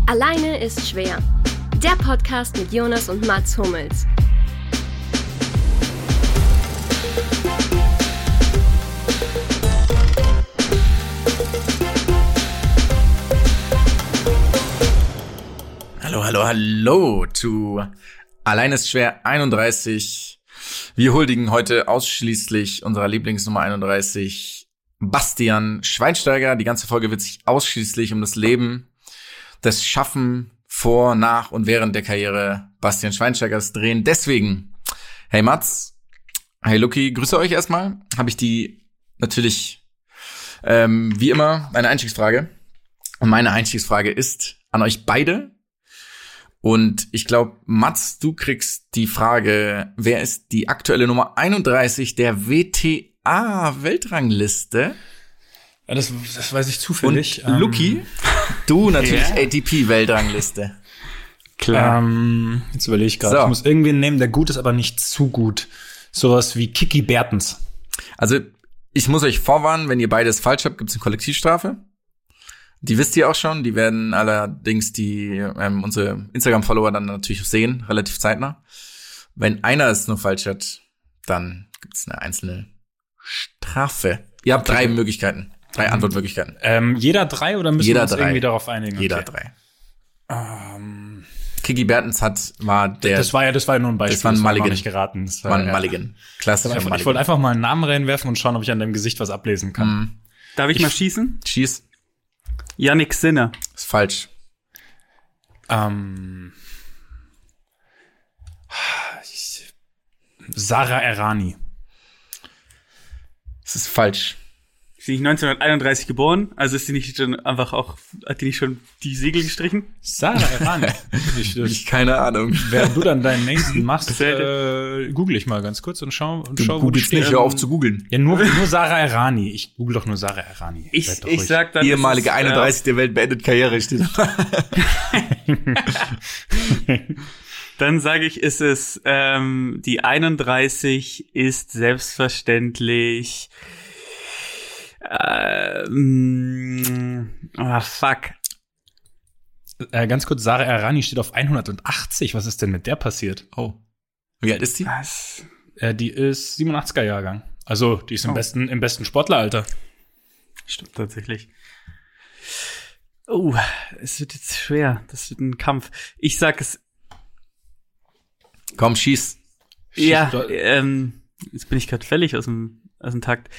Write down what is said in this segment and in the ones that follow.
Alleine ist schwer. Der Podcast mit Jonas und Mats Hummels. Hallo zu Allein ist schwer 31. Wir huldigen heute ausschließlich unserer Lieblingsnummer 31, Bastian Schweinsteiger. Die ganze Folge wird sich ausschließlich um das Leben, das Schaffen vor, nach und während der Karriere Bastian Schweinsteigers drehen. Deswegen, hey Mats, hey Luki, grüße euch erstmal. Habe ich die natürlich, wie immer, eine Einstiegsfrage. Und meine Einstiegsfrage ist an euch beide. Und ich glaube, Mats, du kriegst die Frage, wer ist die aktuelle Nummer 31 der WTA-Weltrangliste? Ja, das weiß ich zufällig. Und Luki, du natürlich ATP-Weltrangliste. Klar. Jetzt überlege ich gerade. So. Ich muss irgendwen nehmen, der gut ist, aber nicht zu gut. Sowas wie Kiki Bertens. Also, ich muss euch vorwarnen, wenn ihr beides falsch habt, gibt's eine Kollektivstrafe. Die wisst ihr auch schon, die werden allerdings unsere Instagram-Follower dann natürlich sehen, relativ zeitnah. Wenn einer es nur falsch hat, dann gibt's eine einzelne Strafe. Ihr habt drei Möglichkeiten, drei Antwortmöglichkeiten. Jeder drei oder müssen wir uns irgendwie darauf einigen? Jeder drei. Kiki Bertens war Das war ja nur ein Beispiel. Das war ein Mulligan. Nicht geraten. Das war ein Mulligan. Klassischer Mulligan. Ich wollte einfach mal einen Namen reinwerfen und schauen, ob ich an deinem Gesicht was ablesen kann. Darf ich mal schießen? Schieß. Yannick Sinner. Ist falsch. Sarah Errani. Das ist falsch. Ist die nicht 1931 geboren? Also ist die nicht schon einfach auch, hat die nicht schon die Segel gestrichen? Sarah Errani. Ich keine Ahnung. Während du dann deinen nächsten machst, google ich mal ganz kurz und schau, wo die steht. Hör auf zu googeln. Ja, nur Sarah Errani. Ich google doch nur Sarah Errani. Ich sag dann, ehemalige 31 der Welt beendet Karriere steht. Dann sage ich, ist es die 31 ist selbstverständlich Ganz kurz, Sarah Errani steht auf 180. Was ist denn mit der passiert? Oh. Wie alt ist die? Die ist 87er Jahrgang. Also, die ist im besten Sportleralter. Stimmt tatsächlich. Oh, es wird jetzt schwer. Das wird ein Kampf. Ich sag es. Komm, schieß. Ja, jetzt bin ich gerade völlig aus dem Takt.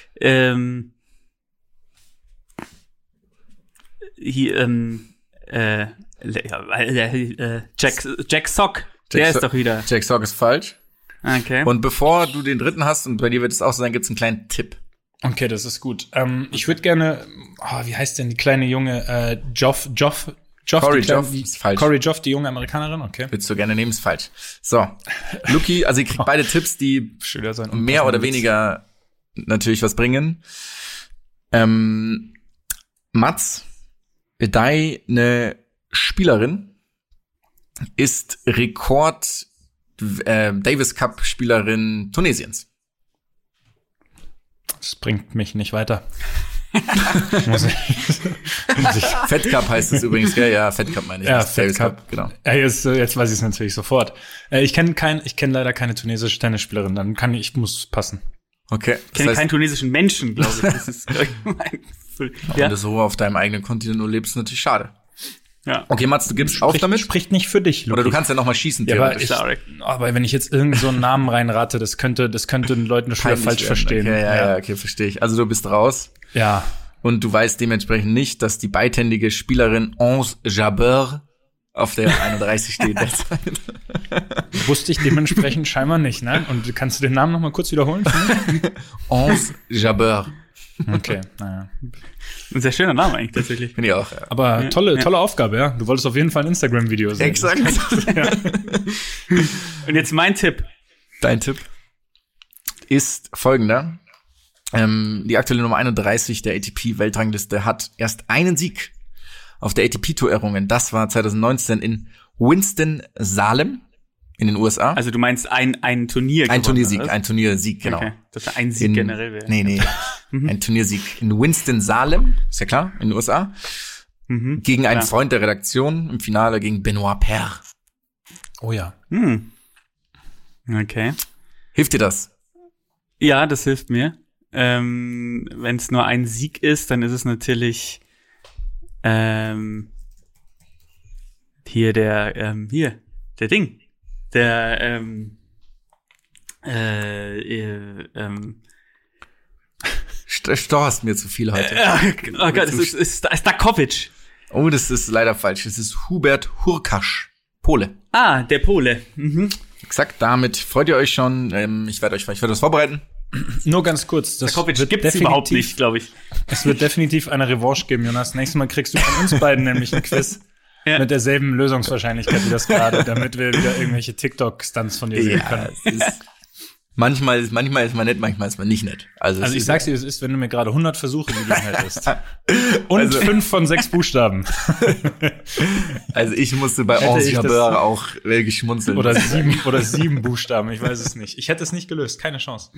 Jack Sock. Der ist doch wieder. Jack Sock ist falsch. Okay. Und bevor du den dritten hast, und bei dir wird es auch so sein, gibt's einen kleinen Tipp. Okay, das ist gut. Ich würde gerne, wie heißt denn die kleine junge, Corey Joff ist falsch. Corey Joff, die junge Amerikanerin, okay. Willst du gerne nehmen, ist falsch. So, Luki, also ihr kriegt beide Tipps, die mehr oder weniger natürlich was bringen. Mats, deine Spielerin ist Rekord Davis Cup Spielerin Tunesiens. Das bringt mich nicht weiter. Fed Cup heißt es übrigens, gell? Ja, Fed Cup meine ich. Ja, Fed Cup, genau. Jetzt weiß ich es natürlich sofort. Ich kenne leider keine tunesische Tennisspielerin, ich muss passen. Okay. Ich kenne keinen tunesischen Menschen, glaube ich. Das ist mein Gefühl. Wenn du so auf deinem eigenen Kontinent nur lebst, ist natürlich schade. Ja. Okay, Mats, du gibst auf damit? Spricht nicht für dich, Luki. Oder du kannst ja noch mal schießen, theoretisch. Aber wenn ich jetzt irgend so einen Namen reinrate, das könnte den Leuten schon falsch verstehen. Okay, verstehe ich. Also du bist raus. Ja. Und du weißt dementsprechend nicht, dass die beidhändige Spielerin Ons Jabeur auf der 31 steht. Wusste ich dementsprechend scheinbar nicht, ne? Und kannst du den Namen noch mal kurz wiederholen? Ons Jabeur. Okay, naja. Ein sehr schöner Name eigentlich tatsächlich. Finde ich auch. Ja. Aber tolle Aufgabe, ja. Du wolltest auf jeden Fall ein Instagram-Video sehen. Exakt. Ja. Und jetzt mein Tipp. Dein Tipp ist folgender. Die aktuelle Nummer 31 der ATP-Weltrangliste hat erst einen Sieg auf der ATP-Tour errungen. Das war 2019 in Winston-Salem in den USA. Also du meinst ein Turnier? Ein Turniersieg, genau. Okay. Das ist ein Sieg generell wäre. Nee. Ein Turniersieg in Winston-Salem, ist ja klar, in den USA. gegen einen Freund der Redaktion, im Finale gegen Benoit Paire. Oh ja. Okay. Hilft dir das? Ja, das hilft mir. Wenn es nur ein Sieg ist, dann ist es natürlich hier der Ding. Der Stocherst mir zu viel heute. Oh Gott, es ist Stakovic. Oh, das ist leider falsch. Es ist Hubert Hurkacz, Pole. Ah, der Pole. Exakt, damit freut ihr euch schon. Ich werde was vorbereiten. Nur ganz kurz. Das Stakovic gibt's überhaupt nicht, glaube ich. Es wird definitiv eine Revanche geben, Jonas. Nächstes Mal kriegst du von uns beiden nämlich ein Quiz mit derselben Lösungswahrscheinlichkeit wie das gerade, damit wir wieder irgendwelche TikTok-Stunts von dir sehen können. Manchmal ist man nett, manchmal ist man nicht nett. Also ich sag's dir, es ist, wenn du mir gerade 100 Versuche gegeben hättest. Und 5 von 6 Buchstaben. Also ich musste bei Enjambeur auch wirklich schmunzeln. Oder 7 Buchstaben, ich weiß es nicht. Ich hätte es nicht gelöst, keine Chance.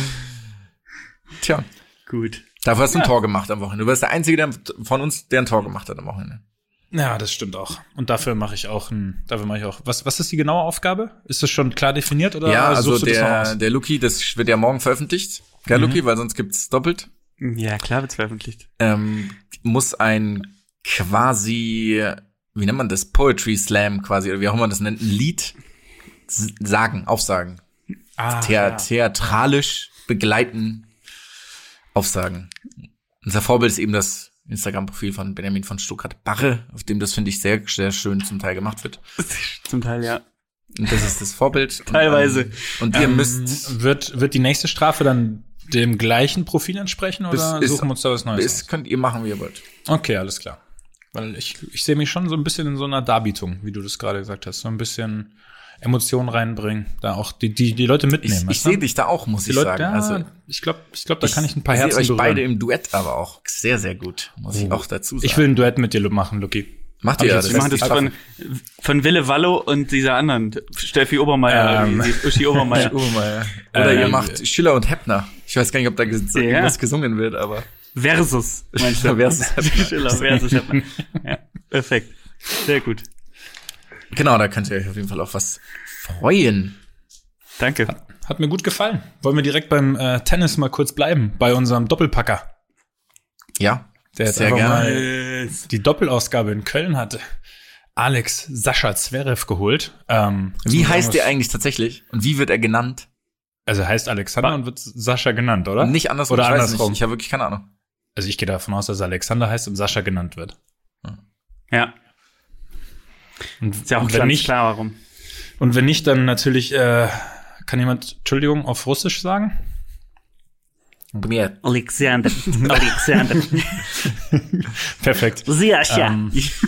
Tja. Gut. Dafür hast du ein Tor gemacht am Wochenende. Du warst der Einzige von uns, der ein Tor gemacht hat am Wochenende. Ja, das stimmt auch. Und dafür mache ich auch was ist die genaue Aufgabe? Ist das schon klar definiert oder ja, also suchst du das noch aus? Der Luki, das wird ja morgen veröffentlicht. Gell, Luki, weil sonst gibt's doppelt. Ja, klar wird's veröffentlicht. Muss ein quasi, wie nennt man das? Poetry Slam quasi, oder wie auch immer man das nennt, ein Lied aufsagen. Theatralisch begleiten, aufsagen. Unser Vorbild ist eben das Instagram-Profil von Benjamin von Stuttgart-Barre, auf dem das, finde ich, sehr, sehr schön zum Teil gemacht wird. Zum Teil, ja. Und das ist das Vorbild. Teilweise. Und ihr müsst... Wird die nächste Strafe dann dem gleichen Profil entsprechen oder suchen wir uns da was Neues aus? Das könnt ihr machen, wie ihr wollt. Okay, alles klar. Weil ich sehe mich schon so ein bisschen in so einer Darbietung, wie du das gerade gesagt hast. So ein bisschen Emotionen reinbringen, da auch die Leute mitnehmen. Ich sehe dich da auch, muss ich sagen. Ja, also ich glaube, da kann ich ein paar Herzen berühren. Ich sehe euch beide im Duett aber auch sehr, sehr gut, muss ich auch dazu sagen. Ich will ein Duett mit dir machen, Luki. Macht ihr ja. Wir machen das von Wille Wallo und dieser anderen, Steffi Obermeier, Uschi Obermeier. Oder ihr macht Schiller und Heppner. Ich weiß gar nicht, ob da was gesungen wird, aber. Versus, meinst du? Versus Schiller versus Heppner. Ja, perfekt. Sehr gut. Genau, da könnt ihr euch auf jeden Fall auf was freuen. Danke. Hat mir gut gefallen. Wollen wir direkt beim Tennis mal kurz bleiben, bei unserem Doppelpacker. Ja, der jetzt sehr gerne die Doppelausgabe in Köln hatte. Alex Sascha Zverev geholt. Wie heißt der eigentlich tatsächlich? Und wie wird er genannt? Also heißt Alexander und wird Sascha genannt, oder? Nicht andersrum. Oder ich andersrum. Weiß nicht. Ich habe wirklich keine Ahnung. Also ich gehe davon aus, dass er Alexander heißt und Sascha genannt wird. Ja. Und ist ja auch ganz klar, warum. Und wenn nicht, dann natürlich, kann jemand, Entschuldigung, auf Russisch sagen? Alexander. Perfekt. Sascha.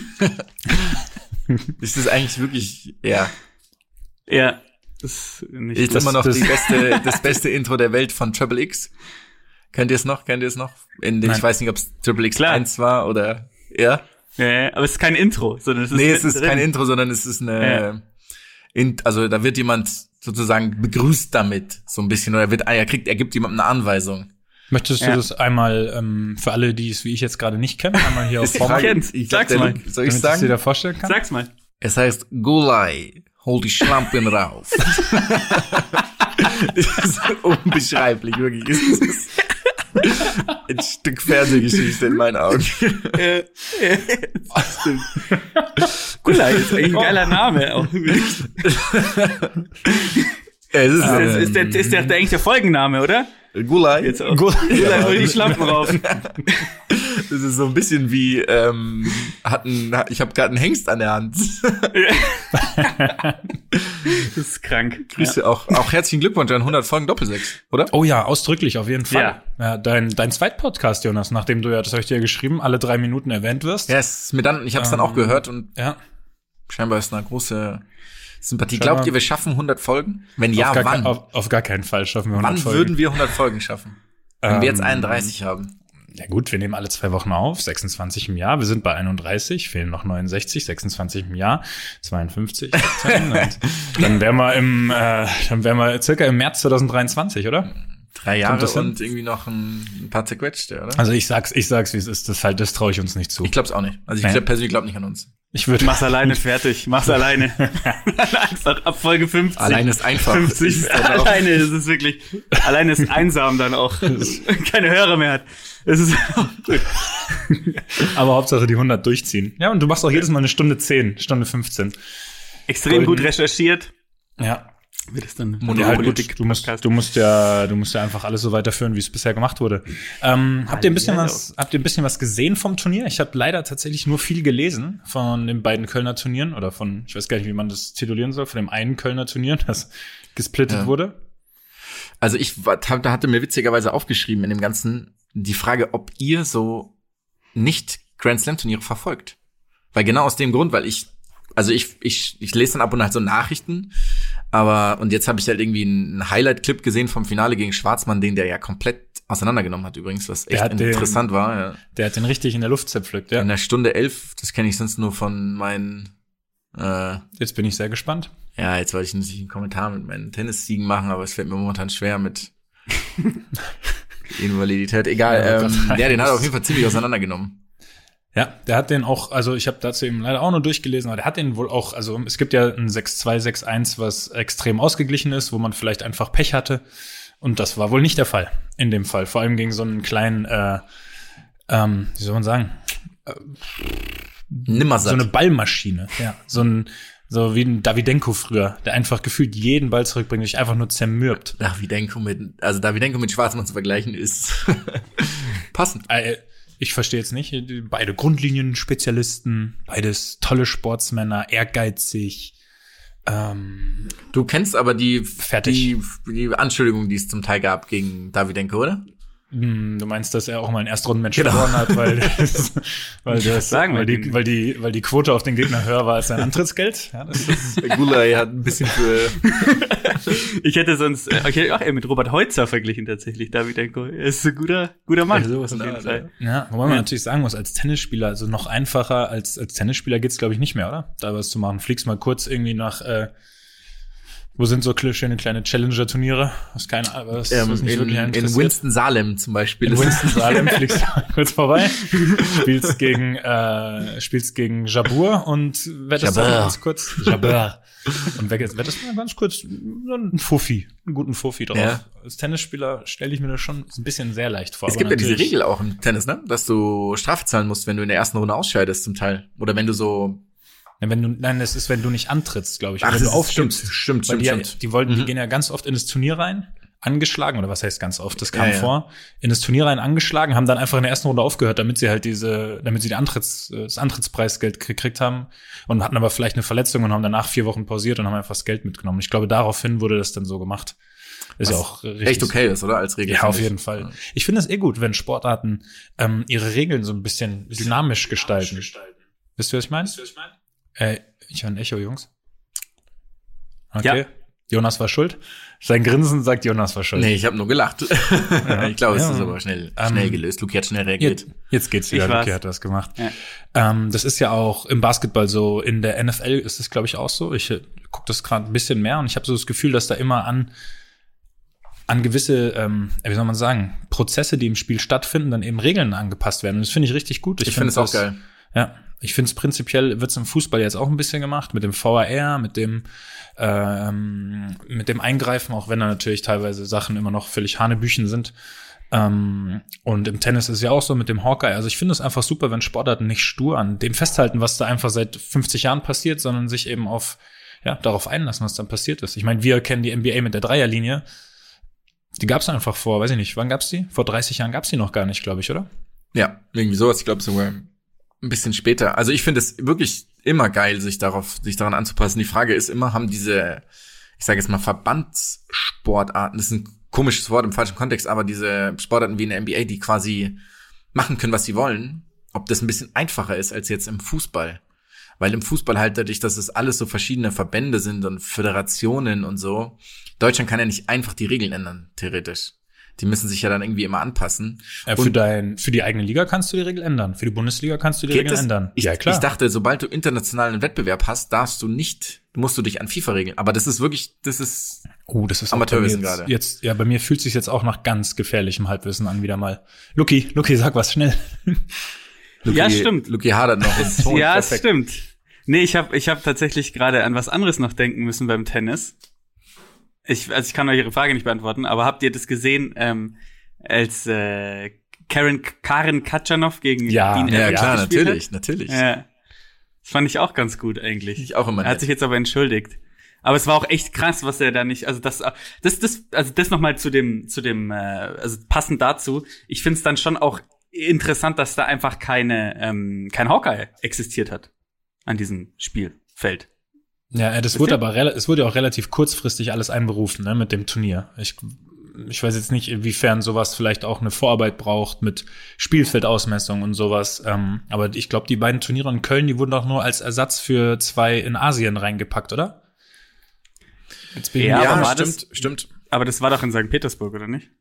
Ist das eigentlich wirklich, ja. Ja. Das ist immer noch das beste Intro der Welt von Triple X. Kennt ihr es noch? Ich weiß nicht, ob es Triple X 1 war oder, ja. Ja, aber es ist kein Intro, sondern es ist kein Intro, sondern es ist also da wird jemand sozusagen begrüßt damit, so ein bisschen, oder er gibt jemandem eine Anweisung. Möchtest du das einmal, für alle, die es wie ich jetzt gerade nicht kennen, einmal hier auf Format? Sag's mal. Soll ich sagen? Damit du dir da vorstellen kannst? Sag's mal. Es heißt Gulai, hol die Schlampen rauf. Das ist unbeschreiblich, wirklich. Es ist ein Stück Fernsehgeschichte in meinen Augen. Gulai ist eigentlich ein geiler Name. Auch. Ist der eigentlich der Folgenname, oder? Gulai. Jetzt auch. Gulai, hol die Schlampen rauf. Das ist so ein bisschen wie, ich habe gerade einen Hengst an der Hand. Das ist krank. Grüße ja. Auch herzlichen Glückwunsch an 100 Folgen Doppelsechs, oder? Oh ja, ausdrücklich, auf jeden Fall. Ja, dein Zweitpodcast, Jonas, nachdem du das habe ich dir geschrieben, alle 3 Minuten erwähnt wirst. Ja, ich habe es dann auch gehört und ja. Scheinbar ist eine große Sympathie. Glaubt ihr, wir schaffen 100 Folgen? Wenn ja, wann? Auf gar keinen Fall schaffen wir 100 Folgen. Wann würden wir 100 Folgen schaffen? Wenn wir jetzt 31 haben. Ja gut, wir nehmen alle 2 Wochen auf, 26 im Jahr. Wir sind bei 31, fehlen noch 69, 26 im Jahr, 52. 17, und dann wären wir circa im März 2023, oder? 3 Jahre und irgendwie noch ein paar zerquetschte, oder? Also ich sag's, wie es ist. Das traue ich uns nicht zu. Ich glaub's auch nicht. Also ich persönlich glaube nicht an uns. Mach's alleine fertig. Mach's alleine. Einfach ab Folge 50. Alleine ist einfach. 50. Alleine, das ist wirklich, alleine ist einsam dann auch. Keine Hörer mehr hat. Das ist gut. Aber Hauptsache die 100 durchziehen. Ja, und du machst auch jedes Mal eine Stunde 10, Stunde 15. Extrem gut recherchiert. Ja. Wird es dann Monopolitik. Du musst ja einfach alles so weiterführen, wie es bisher gemacht wurde. Habt ihr ein bisschen was gesehen vom Turnier? Ich habe leider tatsächlich nur viel gelesen von den beiden Kölner Turnieren oder von, ich weiß gar nicht, wie man das titulieren soll, von dem einen Kölner Turnier, das gesplittet wurde. Also da hatte mir witzigerweise aufgeschrieben in dem Ganzen die Frage, ob ihr so nicht Grand Slam Turniere verfolgt. Weil genau aus dem Grund, weil ich lese dann ab und an halt so Nachrichten, und jetzt habe ich halt irgendwie einen Highlight-Clip gesehen vom Finale gegen Schwarzmann, den der ja komplett auseinandergenommen hat übrigens, was echt interessant war. Ja. Der hat den richtig in der Luft zerpflückt, ja. In der Stunde 11, das kenne ich sonst nur von meinen Jetzt bin ich sehr gespannt. Ja, jetzt wollte ich natürlich einen Kommentar mit meinen Tennissiegen machen, aber es fällt mir momentan schwer mit Invalidität. Egal, den hat er auf jeden Fall ziemlich auseinandergenommen. Ja, der hat den auch, also ich habe dazu eben leider auch nur durchgelesen, aber der hat den wohl auch, also es gibt ja ein 6-2, 6-1, was extrem ausgeglichen ist, wo man vielleicht einfach Pech hatte. Und das war wohl nicht der Fall in dem Fall. Vor allem gegen so einen kleinen, wie soll man sagen? Nimmersatt. So eine Ballmaschine, ja. So wie ein Davydenko früher, der einfach gefühlt jeden Ball zurückbringt, sich einfach nur zermürbt. Davydenko mit Schwarzmann zu vergleichen ist passend. Ich verstehe jetzt nicht, beide Grundlinien-Spezialisten, beides tolle Sportsmänner, ehrgeizig. Du kennst aber die Anschuldigungen, die es zum Teil gab gegen Davydenko, oder? Du meinst, dass er auch mal ein Erstrundenmatch verloren hat, weil die Quote auf den Gegner höher war als sein Antrittsgeld? Ja, der Gulay hat ein bisschen für Ich hätte auch eher mit Robert Heutzer verglichen tatsächlich, Davydenko. Er ist ein guter Mann. Ja, auf jeden Fall. Ja, wobei man natürlich sagen muss, als Tennisspieler, also noch einfacher als Tennisspieler geht's, glaube ich, nicht mehr, oder? Da was zu machen. Fliegst mal kurz irgendwie nach wo sind so schöne kleine Challenger-Turniere? Was nicht wirklich in Winston-Salem zum Beispiel. In Winston-Salem fliegst du kurz vorbei, spielst gegen Jabeur und wettest dann ganz kurz. Jabeur. Und wettest mal ganz kurz einen guten Fuffi drauf. Ja. Als Tennisspieler stelle ich mir das schon ein bisschen sehr leicht vor. Es gibt ja diese Regel auch im Tennis, ne? Dass du Strafe zahlen musst, wenn du in der ersten Runde ausscheidest zum Teil. Oder wenn du so es ist, wenn du nicht antrittst, glaube ich. Ach, wenn du aufstimmst. Stimmt. Die gehen ja ganz oft in das Turnier rein, angeschlagen, oder was heißt ganz oft, das kam vor, in das Turnier rein angeschlagen, haben dann einfach in der ersten Runde aufgehört, damit sie das Antrittspreisgeld gekriegt haben und hatten aber vielleicht eine Verletzung und haben danach 4 Wochen pausiert und haben einfach das Geld mitgenommen. Ich glaube, daraufhin wurde das dann so gemacht. Ist ja auch richtig. Echt okay ist, oder? Als Regel. Ja, auf jeden Fall. Ich finde es gut, wenn Sportarten ihre Regeln so ein bisschen dynamisch gestalten. Wisst ihr, was ich meine? Ich höre ein Echo, Jungs. Okay. Ja. Jonas war schuld. Sein Grinsen sagt, Jonas war schuld. Nee, ich habe nur gelacht. Ja. Ich glaube, es ist aber schnell gelöst. Luki hat schnell reagiert. Jetzt geht's wieder. Luki hat das gemacht. Ja. Das ist ja auch im Basketball so. In der NFL ist es, glaube ich, auch so. Ich gucke das gerade ein bisschen mehr und ich habe so das Gefühl, dass da immer an gewisse, wie soll man sagen, Prozesse, die im Spiel stattfinden, dann eben Regeln angepasst werden. Und das finde ich richtig gut. Ich finde es auch geil. Ja, ich finde es prinzipiell, wird's im Fußball jetzt auch ein bisschen gemacht, mit dem VAR, mit dem Eingreifen, auch wenn da natürlich teilweise Sachen immer noch völlig Hanebüchen sind. Und im Tennis ist es ja auch so mit dem Hawkeye. Also ich finde es einfach super, wenn Sportarten nicht stur an dem festhalten, was da einfach seit 50 Jahren passiert, sondern sich eben darauf einlassen, was dann passiert ist. Ich meine, wir kennen die NBA mit der Dreierlinie. Die gab's einfach vor, weiß ich nicht, wann gab's die? Vor 30 Jahren gab's die noch gar nicht, glaube ich, oder? Ja, irgendwie sowas, ich glaube sogar ein bisschen später. Also ich finde es wirklich immer geil, sich daran anzupassen. Die Frage ist immer, haben diese, ich sage jetzt mal, Verbandssportarten, das ist ein komisches Wort im falschen Kontext, aber diese Sportarten wie in der NBA, die quasi machen können, was sie wollen, ob das ein bisschen einfacher ist als jetzt im Fußball. Weil im Fußball halt dadurch, dass es alles so verschiedene Verbände sind und Föderationen und so, Deutschland kann ja nicht einfach die Regeln ändern, theoretisch. Die müssen sich ja dann irgendwie immer anpassen. Für die eigene Liga kannst du die Regel ändern. Für die Bundesliga kannst du die Regeln ändern. Ja, klar. Ich dachte, sobald du internationalen Wettbewerb hast, musst du dich an FIFA regeln. Aber das ist Oh, das ist Amateurwissen auch bei mir gerade. jetzt, ja, bei mir fühlt sich jetzt auch nach ganz gefährlichem Halbwissen an, wieder mal. Luki, sag was schnell. Ja, stimmt. Luki hadert noch den Ton. Ja, es Perfekt. stimmt. Nee, ich hab tatsächlich gerade an was anderes noch denken müssen beim Tennis. Ich kann euch Ihre Frage nicht beantworten, aber habt ihr das gesehen, als Karen Khachanov gegen Dean Ja, Evans klar, gespielt natürlich. hat? Ja. Das fand ich auch ganz gut eigentlich. Ich auch immer Er hat nett. sich jetzt aber entschuldigt. Aber es war auch echt krass, was er da nicht, also das nochmal zu dem, also passend dazu. Ich find's dann schon auch interessant, dass da einfach kein Hawkeye existiert hat an diesem Spielfeld. Ja, es wurde auch relativ kurzfristig alles einberufen, ne, mit dem Turnier. Ich weiß jetzt nicht, inwiefern sowas vielleicht auch eine Vorarbeit braucht mit Spielfeldausmessung und sowas. Aber ich glaube, die beiden Turniere in Köln, die wurden doch nur als Ersatz für 2 in Asien reingepackt, oder? Ja, aber war stimmt. Aber das war doch in St. Petersburg, oder nicht?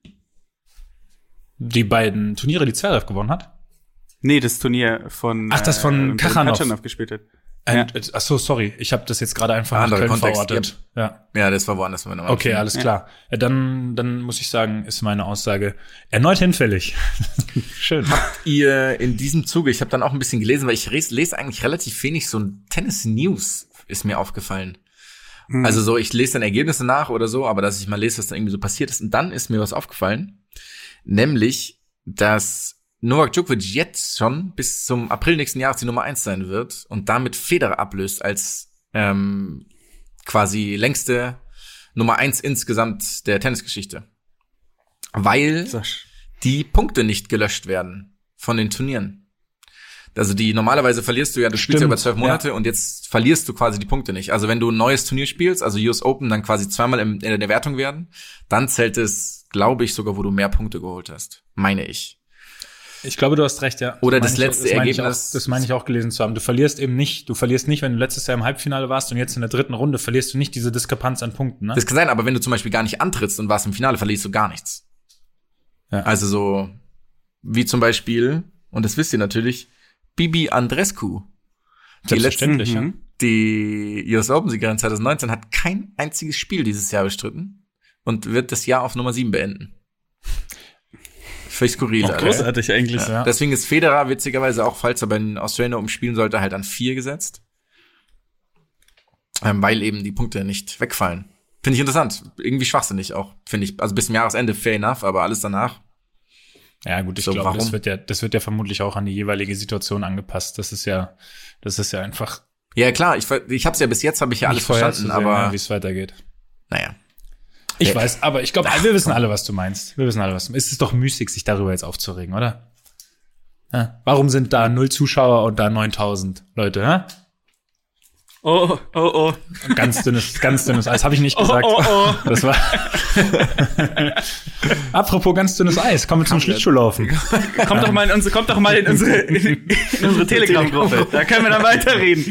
Die beiden Turniere, die Zverev gewonnen hat? Nee, das Turnier von das von Khachanov gespielt hat. Ja. Ach so, sorry. Ich habe das jetzt gerade einfach nach Anderer Köln Kontext, verortet. Ja. Ja, das war woanders. Okay, alles klar. Ja, dann muss ich sagen, ist meine Aussage erneut hinfällig. Schön. Ihr in diesem Zuge, ich habe dann auch ein bisschen gelesen, weil ich lese eigentlich relativ wenig so ein Tennis-News, ist mir aufgefallen. Also so, ich lese dann Ergebnisse nach oder so, aber dass ich mal lese, was da irgendwie so passiert ist. Und dann ist mir was aufgefallen, nämlich, dass Novak Djokovic jetzt schon bis zum April nächsten Jahres die Nummer 1 sein wird und damit Federer ablöst als quasi längste Nummer 1 insgesamt der Tennisgeschichte. Weil die Punkte nicht gelöscht werden von den Turnieren. Also normalerweise verlierst du ja, du spielst ja über 12 Monate und jetzt verlierst du quasi die Punkte nicht. Also wenn du ein neues Turnier spielst, also US Open dann quasi zweimal in der Wertung werden, dann zählt es, glaube ich, sogar, wo du mehr Punkte geholt hast. Meine ich. Ich glaube, du hast recht, ja. Oder das letzte Ergebnis. Das meine ich auch gelesen zu haben. Du verlierst nicht, wenn du letztes Jahr im Halbfinale warst und jetzt in der 3. Runde verlierst du nicht diese Diskrepanz an Punkten, ne? Das kann sein, aber wenn du zum Beispiel gar nicht antrittst und warst im Finale, verlierst du gar nichts. Ja. Also so, wie zum Beispiel, und das wisst ihr natürlich, Bibi Andreescu. Selbstverständlich, ja. Die US Open-Siegerin 2019 hat kein einziges Spiel dieses Jahr bestritten und wird das Jahr auf Nummer 7 beenden. Völlig skurril. Auch großartig eigentlich. Ja. Deswegen ist Federer witzigerweise auch, falls er bei den Australian Open spielen sollte, halt an 4 gesetzt. Weil eben die Punkte nicht wegfallen. Finde ich interessant. Irgendwie schwachsinnig auch, finde ich. Also bis zum Jahresende fair enough, aber alles danach. Ja, gut, ich So, glaube, warum? das wird ja vermutlich auch an die jeweilige Situation angepasst. Das ist ja einfach Ja, klar, ich hab's ja bis jetzt, habe ich ja alles nicht verstanden, vorherzusehen, aber wie es weitergeht. naja. Ich weiß, aber ich glaube, wir wissen alle, was du meinst. Es ist doch müßig, sich darüber jetzt aufzuregen, oder? Ja. Warum sind da 0 Zuschauer und da 9000 Leute, hä? Oh. Ganz dünnes Eis, habe ich nicht gesagt. Oh. Das war Apropos ganz dünnes Eis, kommen wir zum Schlittschuhlaufen. Kommt doch mal in unsere Telegram-Gruppe. Da können wir dann weiterreden.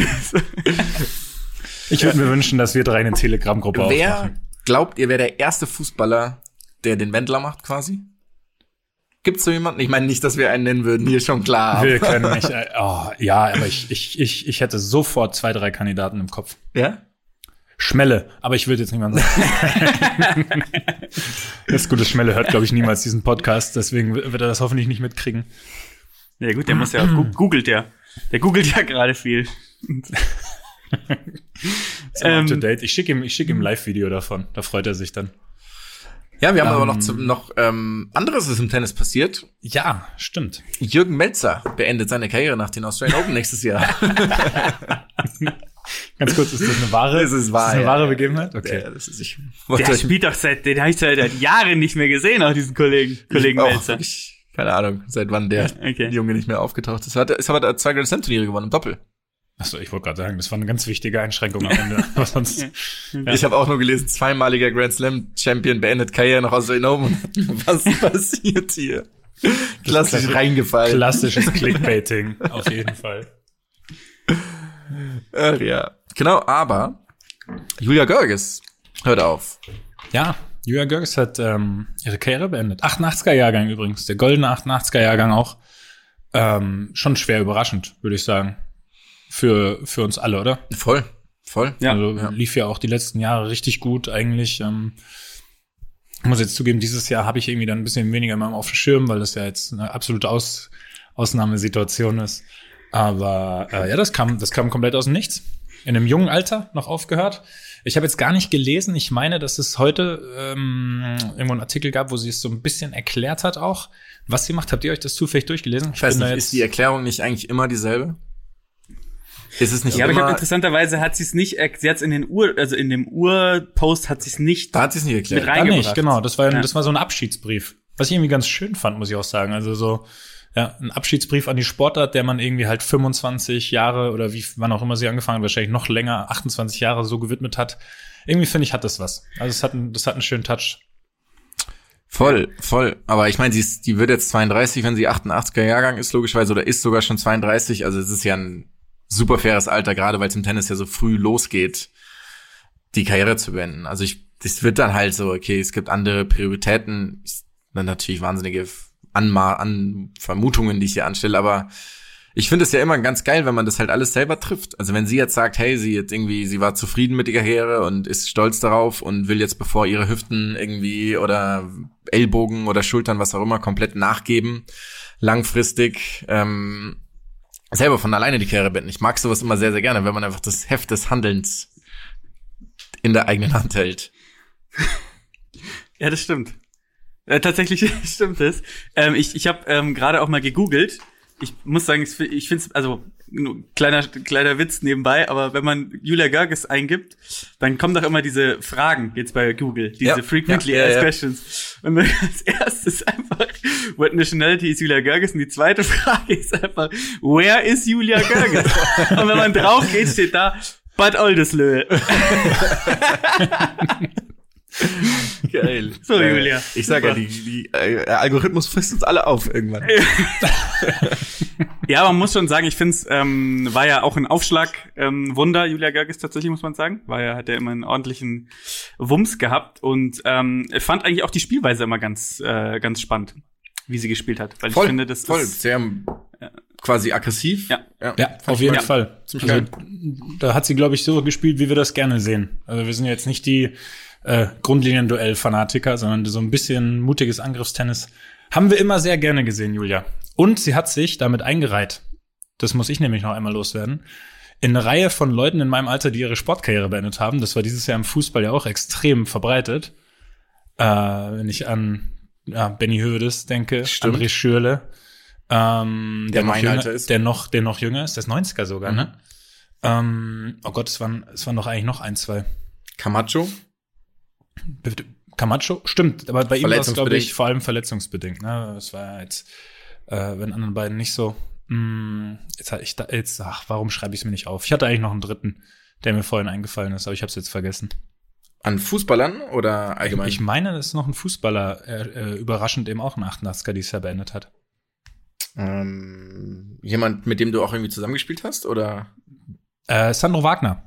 Ich würde mir wünschen, dass wir 3 eine Telegram-Gruppe aufmachen. Wer glaubt ihr, wäre der erste Fußballer, der den Wendler macht quasi? Gibt's so jemanden? Ich meine nicht, dass wir einen nennen würden, hier schon klar. Wir können nicht. Ja, aber ich hätte sofort 2, 3 Kandidaten im Kopf. Ja? Schmelle, aber ich würde jetzt niemand sagen. Das gute Schmelle hört, glaube ich, niemals diesen Podcast, deswegen wird er das hoffentlich nicht mitkriegen. Ja gut, der muss ja auch googelt ja. Der googelt ja gerade viel. Up to date. Ich schicke ihm Live-Video davon. Da freut er sich dann. Ja, wir haben aber noch anderes ist im Tennis passiert. Ja, stimmt. Jürgen Melzer beendet seine Karriere nach den Australian Open nächstes Jahr. Ganz kurz, ist das eine wahre? Das ist wahr, eine ja. wahre Begebenheit? Okay. Ja, das ist Der spielt doch den habe ich seit Jahren nicht mehr gesehen, auch diesen Kollegen Melzer. Keine Ahnung, seit wann der Junge nicht mehr aufgetaucht ist. Es hat 2 Grand Slam Turniere gewonnen im Doppel. Achso, ich wollte gerade sagen, das war eine ganz wichtige Einschränkung am Ende. Aber sonst, ja. Ich habe auch nur gelesen, 2-maliger Grand Slam Champion beendet Karriere nach Australian Open. Was passiert hier? Klassisch reingefallen. Klassisches Clickbaiting, auf jeden Fall. Ach ja. Genau, aber Julia Görges hört auf. Ja, Julia Görges hat ihre Karriere beendet. 88er-Jahrgang übrigens, der goldene 88er-Jahrgang auch. Schon schwer überraschend, würde ich sagen. Für uns alle, oder? Voll. Voll. Ja. Also lief ja auch die letzten Jahre richtig gut eigentlich. Ich muss jetzt zugeben, dieses Jahr habe ich irgendwie dann ein bisschen weniger immer auf dem Schirm, weil das ja jetzt eine absolute Ausnahmesituation ist. Aber das kam komplett aus dem Nichts. In einem jungen Alter noch aufgehört. Ich habe jetzt gar nicht gelesen. Ich meine, dass es heute irgendwo einen Artikel gab, wo sie es so ein bisschen erklärt hat auch, was sie macht. Habt ihr euch das zufällig durchgelesen? Ich weiß nicht, ist die Erklärung nicht eigentlich immer dieselbe? Ist es nicht ja, aber immer? ich habe interessanterweise hat sie es nicht, sie hat's in dem Urpost hat sie es nicht. Da hat sie es nicht erklärt. Mit reingebracht. Nicht, genau. Das war so ein Abschiedsbrief. Was ich irgendwie ganz schön fand, muss ich auch sagen. Also so, ja, ein Abschiedsbrief an die Sportart, der man irgendwie halt 25 Jahre oder wann auch immer sie angefangen hat, wahrscheinlich noch länger, 28 Jahre so gewidmet hat. Irgendwie finde ich, hat das was. Also das hat einen schönen Touch. Voll. Aber ich meine, die wird jetzt 32, wenn sie 88er Jahrgang ist, logischerweise, oder ist sogar schon 32. Also es ist ja ein super faires Alter, gerade weil es im Tennis ja so früh losgeht, die Karriere zu beenden. Also das wird dann halt so, okay, es gibt andere Prioritäten, dann natürlich wahnsinnige Vermutungen, die ich hier anstelle, aber ich finde es ja immer ganz geil, wenn man das halt alles selber trifft. Also wenn sie jetzt sagt, hey, sie war zufrieden mit der Karriere und ist stolz darauf und will jetzt, bevor ihre Hüften irgendwie oder Ellbogen oder Schultern, was auch immer, komplett nachgeben, langfristig, selber von alleine die Karriere beenden. Ich mag sowas immer sehr, sehr gerne, wenn man einfach das Heft des Handelns in der eigenen Hand hält. Ja, das stimmt. Tatsächlich stimmt es. Ich habe gerade auch mal gegoogelt. Ich muss sagen, ich finde es, also kleiner Witz nebenbei, aber wenn man Julia Görges eingibt, dann kommen doch immer diese Fragen jetzt bei Google, diese frequently asked questions. Und dann als erstes einfach, what nationality is Julia Görges? Und die zweite Frage ist einfach, where is Julia Görges? Und wenn man drauf geht, steht da, Bad Oldesloe. Geil. So, Julia. Ich sag ja, der Algorithmus frisst uns alle auf irgendwann. Ja, man muss schon sagen, ich find's war ja auch ein Aufschlag-Wunder, Julia Görges tatsächlich, muss man sagen. Hat ja immer einen ordentlichen Wumms gehabt und fand eigentlich auch die Spielweise immer ganz spannend, wie sie gespielt hat. Weil ich finde, das ist sehr quasi aggressiv. Ja, auf jeden Fall. Also, da hat sie, glaube ich, so gespielt, wie wir das gerne sehen. Also wir sind jetzt nicht die Grundlinien-Duell-Fanatiker, sondern so ein bisschen mutiges Angriffstennis haben wir immer sehr gerne gesehen, Julia. Und sie hat sich damit eingereiht, das muss ich nämlich noch einmal loswerden, in eine Reihe von Leuten in meinem Alter, die ihre Sportkarriere beendet haben. Das war dieses Jahr im Fußball ja auch extrem verbreitet. Wenn ich an Benny Hövedes denke, Stimmt. André Schürrle, der mein Alter ist. der noch jünger ist, der ist 90er sogar, ne? Oh Gott, es waren doch eigentlich noch ein, zwei. Camacho? Stimmt, aber bei ihm war es, glaube ich, vor allem verletzungsbedingt. Ne? Das war jetzt bei den anderen beiden nicht so. Warum schreibe ich es mir nicht auf? Ich hatte eigentlich noch einen dritten, der mir vorhin eingefallen ist, aber ich habe es jetzt vergessen. An Fußballern oder allgemein? Ich meine, das ist noch ein Fußballer, überraschend eben auch ein 88er, die es ja beendet hat. Jemand, mit dem du auch irgendwie zusammengespielt hast, oder? Sandro Wagner.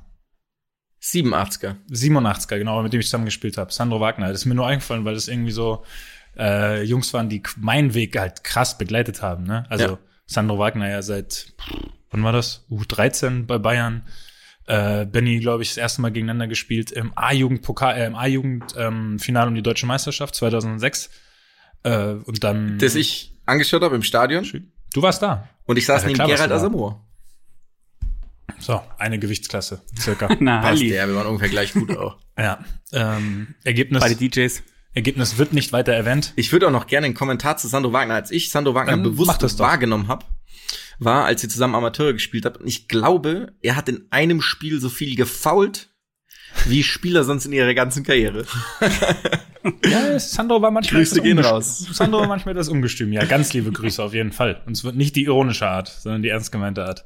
87er, genau, mit dem ich zusammengespielt habe. Sandro Wagner. Das ist mir nur eingefallen, weil das irgendwie so Jungs waren, die meinen Weg halt krass begleitet haben. Ne? Also Sandro Wagner ja seit, wann war das? U13 bei Bayern. Benny, glaube ich, das erste Mal gegeneinander gespielt im A-Jugend-Finale um die Deutsche Meisterschaft 2006. Und dann. Das ich angeschaut habe im Stadion. Du warst da. Und ich saß neben Gerald Asamoah. So, eine Gewichtsklasse, circa. Passt, ja, wir waren ungefähr gleich gut auch. Ja, Ergebnis. Beide DJs. Ergebnis wird nicht weiter erwähnt. Ich würde auch noch gerne einen Kommentar zu Sandro Wagner, als ich Sandro Wagner bewusst wahrgenommen habe, war, als sie zusammen Amateure gespielt haben. Und ich glaube, er hat in einem Spiel so viel gefoult, wie Spieler sonst in ihrer ganzen Karriere. Ja, Sandro war manchmal Grüße gehen raus. Sandro war manchmal das Ungestüm. Ja, ganz liebe Grüße auf jeden Fall. Und es wird nicht die ironische Art, sondern die ernst gemeinte Art.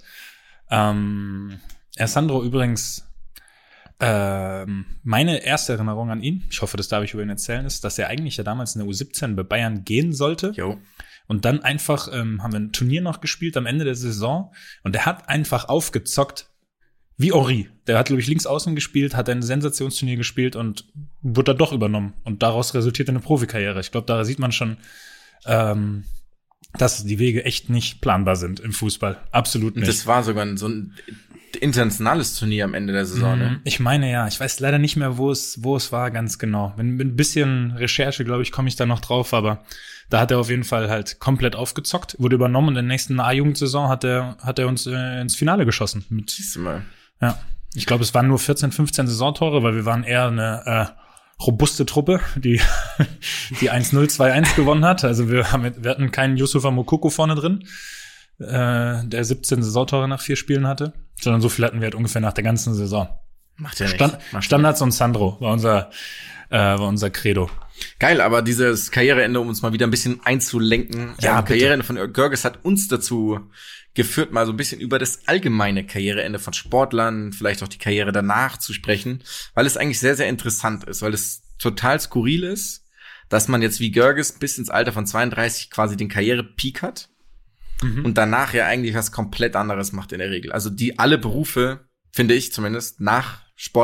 Sandro übrigens, meine erste Erinnerung an ihn, ich hoffe, das darf ich über ihn erzählen, ist, dass er eigentlich ja damals in der U17 bei Bayern gehen sollte. Jo. Und dann einfach haben wir ein Turnier noch gespielt am Ende der Saison und er hat einfach aufgezockt wie Henri. Der hat, glaube ich, links außen gespielt, hat ein Sensationsturnier gespielt und wurde dann doch übernommen. Und daraus resultierte eine Profikarriere. Ich glaube, da sieht man schon, dass die Wege echt nicht planbar sind im Fußball. Absolut nicht. Das war sogar internationales Turnier am Ende der Saison, ne? Ich meine, ja. Ich weiß leider nicht mehr, wo es war, ganz genau. Mit ein bisschen Recherche, glaube ich, komme ich da noch drauf, aber da hat er auf jeden Fall halt komplett aufgezockt, wurde übernommen und in der nächsten A-Jugendsaison hat er uns ins Finale geschossen. Siehst du mal. Ja. Ich glaube, es waren nur 14, 15 Saisontore, weil wir waren eher eine robuste Truppe, die 1-0, 2-1 gewonnen hat. Also wir hatten keinen Yusufa Moukoko vorne drin, der 17 Saisontore nach 4 Spielen hatte, sondern so viel hatten wir halt ungefähr nach der ganzen Saison. Macht ja nichts. Standards und Sandro war unser Credo. Geil, aber dieses Karriereende, um uns mal wieder ein bisschen einzulenken. Ja, Karriereende von Görges hat uns dazu geführt, mal so ein bisschen über das allgemeine Karriereende von Sportlern, vielleicht auch die Karriere danach zu sprechen, weil es eigentlich sehr, sehr interessant ist, weil es total skurril ist, dass man jetzt wie Görges bis ins Alter von 32 quasi den Karrierepeak hat und danach ja eigentlich was komplett anderes macht in der Regel. Also alle Berufe, finde ich zumindest, nach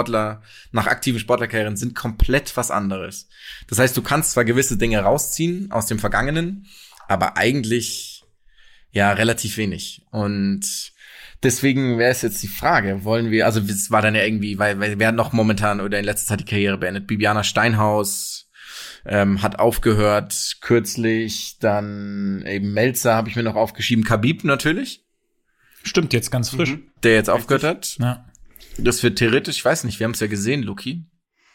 aktiven Sportlerkarrieren sind komplett was anderes. Das heißt, du kannst zwar gewisse Dinge rausziehen aus dem Vergangenen, aber eigentlich ja relativ wenig. Und deswegen wäre es jetzt die Frage, also es war dann ja irgendwie, weil wer noch momentan oder in letzter Zeit die Karriere beendet? Bibiana Steinhaus hat aufgehört kürzlich, dann eben Melzer habe ich mir noch aufgeschrieben, Khabib natürlich. Stimmt, jetzt ganz frisch. Der jetzt aufgehört hat. Ja. Das wird theoretisch, ich weiß nicht, wir haben es ja gesehen, Luki.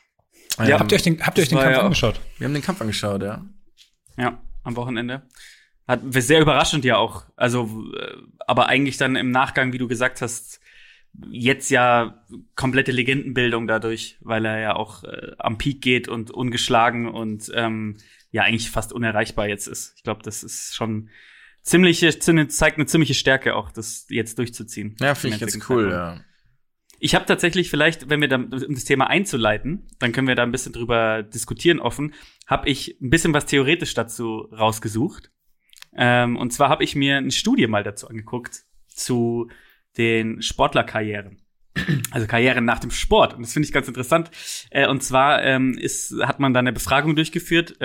Ja, habt ihr euch den Kampf angeschaut? Wir haben den Kampf angeschaut, ja. Ja, am Wochenende. War sehr überraschend ja auch. Also, aber eigentlich dann im Nachgang, wie du gesagt hast, jetzt ja komplette Legendenbildung dadurch, weil er ja auch am Peak geht und ungeschlagen und ja eigentlich fast unerreichbar jetzt ist. Ich glaube, das ist schon zeigt eine ziemliche Stärke auch, das jetzt durchzuziehen. Ja, finde ich ganz cool, ja. Ich habe tatsächlich vielleicht, wenn wir da, um das Thema einzuleiten, dann können wir da ein bisschen drüber diskutieren offen, habe ich ein bisschen was theoretisch dazu rausgesucht. Und zwar habe ich mir eine Studie mal dazu angeguckt, zu den Sportlerkarrieren. Also Karrieren nach dem Sport. Und das finde ich ganz interessant. Und zwar hat man da eine Befragung durchgeführt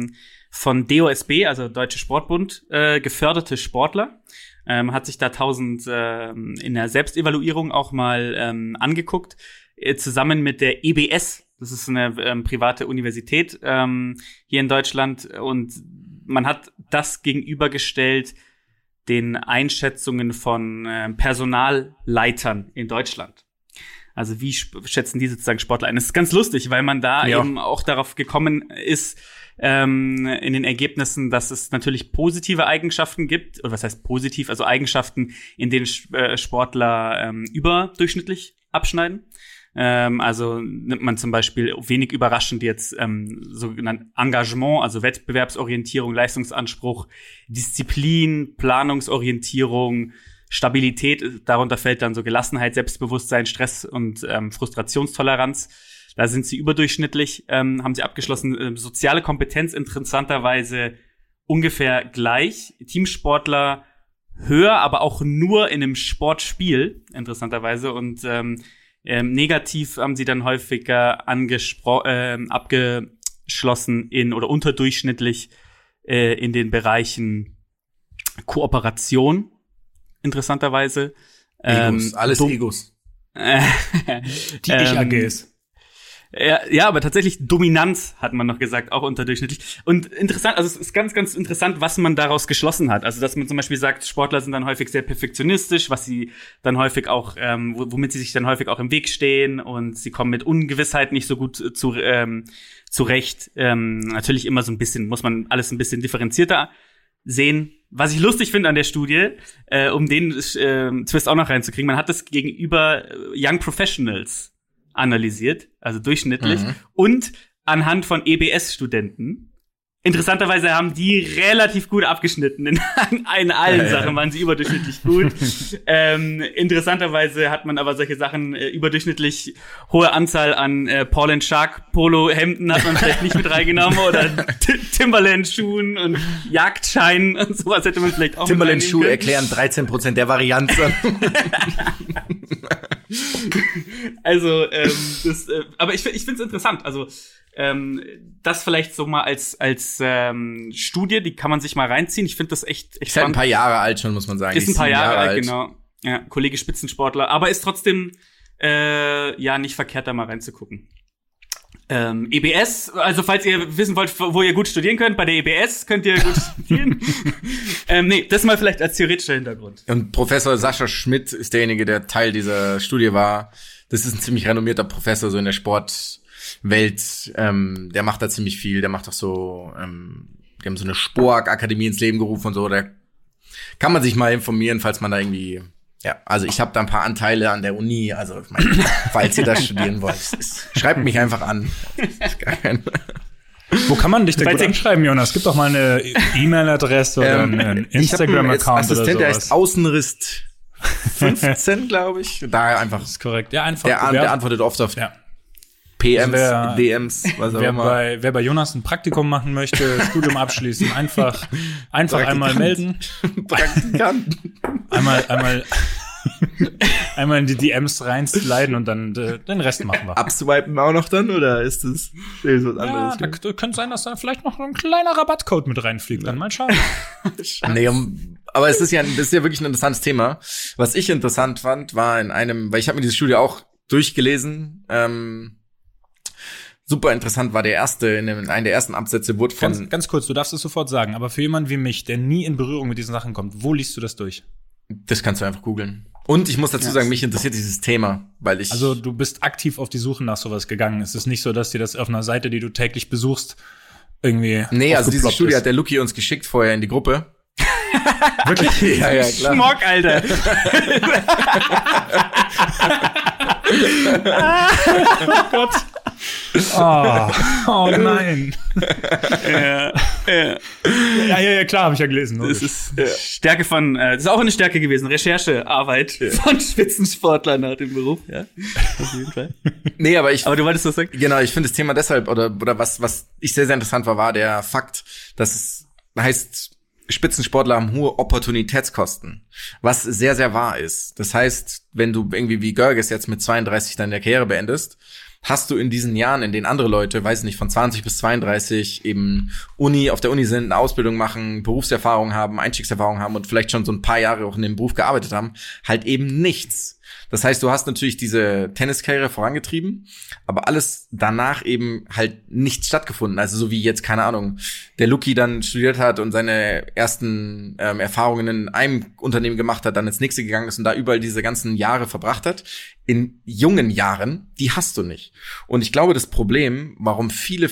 von DOSB, also Deutsche Sportbund, geförderte Sportler. Hat sich da 1000 in der Selbstevaluierung auch mal angeguckt, zusammen mit der EBS. Das ist eine private Universität hier in Deutschland. Und man hat das gegenübergestellt den Einschätzungen von Personalleitern in Deutschland. Also wie schätzen die sozusagen Sportler ein? Das ist ganz lustig, weil man da eben auch darauf gekommen ist, in den Ergebnissen, dass es natürlich positive Eigenschaften gibt, oder was heißt positiv, also Eigenschaften, in denen Sportler überdurchschnittlich abschneiden. Also nimmt man zum Beispiel wenig überraschend jetzt sogenannt Engagement, also Wettbewerbsorientierung, Leistungsanspruch, Disziplin, Planungsorientierung, Stabilität, darunter fällt dann so Gelassenheit, Selbstbewusstsein, Stress und Frustrationstoleranz. Da sind sie überdurchschnittlich, haben sie abgeschlossen. Soziale Kompetenz interessanterweise ungefähr gleich. Teamsportler höher, aber auch nur in einem Sportspiel, interessanterweise. Und negativ haben sie dann häufiger abgeschlossen oder unterdurchschnittlich in den Bereichen Kooperation, interessanterweise. Egos, alles Egos. Die Ich-AGs. Ja, aber tatsächlich Dominanz hat man noch gesagt, auch unterdurchschnittlich. Und interessant, also es ist ganz, ganz interessant, was man daraus geschlossen hat. Also dass man zum Beispiel sagt, Sportler sind dann häufig sehr perfektionistisch, was sie dann häufig auch, womit sie sich dann häufig auch im Weg stehen, und sie kommen mit Ungewissheit nicht so gut zurecht. Natürlich immer so ein bisschen, muss man alles ein bisschen differenzierter sehen. Was ich lustig finde an der Studie, um den Twist auch noch reinzukriegen, man hat das gegenüber Young Professionals analysiert, also durchschnittlich, und anhand von EBS-Studenten. Interessanterweise haben die relativ gut abgeschnitten. In allen Sachen waren sie überdurchschnittlich gut. Interessanterweise hat man aber solche Sachen, überdurchschnittlich hohe Anzahl an Paul & Shark Polo-Hemden hat man vielleicht nicht mit reingenommen, oder Timberland-Schuhen und Jagdscheinen und sowas hätte man vielleicht auch Timberland-Schuhe erklären 13% der Varianzen. Also, aber ich finde es interessant. Also, das vielleicht so mal als Studie, die kann man sich mal reinziehen. Ich finde das echt ist halt ein paar Jahre alt schon, muss man sagen. Ist ein paar Jahre alt, genau. Ja, Kollege Spitzensportler, aber ist trotzdem nicht verkehrt, da mal reinzugucken. EBS, also falls ihr wissen wollt, wo ihr gut studieren könnt, bei der EBS könnt ihr gut studieren. Das mal vielleicht als theoretischer Hintergrund. Und Professor Sascha Schmidt ist derjenige, der Teil dieser Studie war. Das ist ein ziemlich renommierter Professor so in der Sportwelt. Der macht da ziemlich viel. Der macht auch so, die haben so eine Spork-Akademie ins Leben gerufen und so. Da kann man sich mal informieren, falls man da irgendwie. Ja, also ich habe da ein paar Anteile an der Uni, also ich meine, falls ihr das studieren wollt, schreibt mich einfach an. Wo kann man dich denn gut anschreiben, Jonas? Gib doch mal eine E-Mail-Adresse oder einen Instagram-Account oder sowas. Der heißt Außenrist 15, glaube ich. Da einfach. Das ist korrekt. Ja, einfach. Der antwortet oft auf PMs, DMs, was auch immer. Wer bei Jonas ein Praktikum machen möchte, Studium abschließen, einfach einmal melden. Praktikanten. Einmal in die DMs reinsliden und dann den Rest machen wir. Abswipen auch noch dann, oder ist das was anderes? Ja, da könnte sein, dass da vielleicht noch ein kleiner Rabattcode mit reinfliegt. Dann mal schauen. Nee, aber das ist ja wirklich ein interessantes Thema. Was ich interessant fand, war weil ich habe mir diese Studie auch durchgelesen, super interessant war in einem der ersten Absätze wurde von... Ganz kurz, du darfst es sofort sagen, aber für jemanden wie mich, der nie in Berührung mit diesen Sachen kommt, wo liest du das durch? Das kannst du einfach googeln. Und ich muss dazu sagen, mich interessiert dieses Thema, weil ich... Also du bist aktiv auf die Suche nach sowas gegangen. Es ist nicht so, dass dir das auf einer Seite, die du täglich besuchst, irgendwie... Nee, also diese Studie hat der Luki uns geschickt vorher in die Gruppe. Wirklich? Ja, klar. Schmock, Alter. Oh Gott. Oh nein. Ja, klar, habe ich ja gelesen. Das ist Stärke das ist auch eine Stärke gewesen. Recherchearbeit von Spitzensportlern nach dem Beruf, ja. Auf jeden Fall. Nee, aber du wolltest was sagen? Genau, ich finde das Thema deshalb, oder was ich sehr, sehr interessant war der Fakt, dass es heißt, Spitzensportler haben hohe Opportunitätskosten, was sehr, sehr wahr ist. Das heißt, wenn du irgendwie wie Görges jetzt mit 32 deine Karriere beendest, hast du in diesen Jahren, in denen andere Leute, weiß nicht, von 20 bis 32 eben auf der Uni sind, eine Ausbildung machen, Berufserfahrung haben, Einstiegserfahrung haben und vielleicht schon so ein paar Jahre auch in dem Beruf gearbeitet haben, halt eben nichts. Das heißt, du hast natürlich diese Tenniskarriere vorangetrieben, aber alles danach eben halt nicht stattgefunden. Also so wie jetzt, keine Ahnung, der Luki dann studiert hat und seine ersten Erfahrungen in einem Unternehmen gemacht hat, dann ins nächste gegangen ist und da überall diese ganzen Jahre verbracht hat. In jungen Jahren, die hast du nicht. Und ich glaube, das Problem, warum viele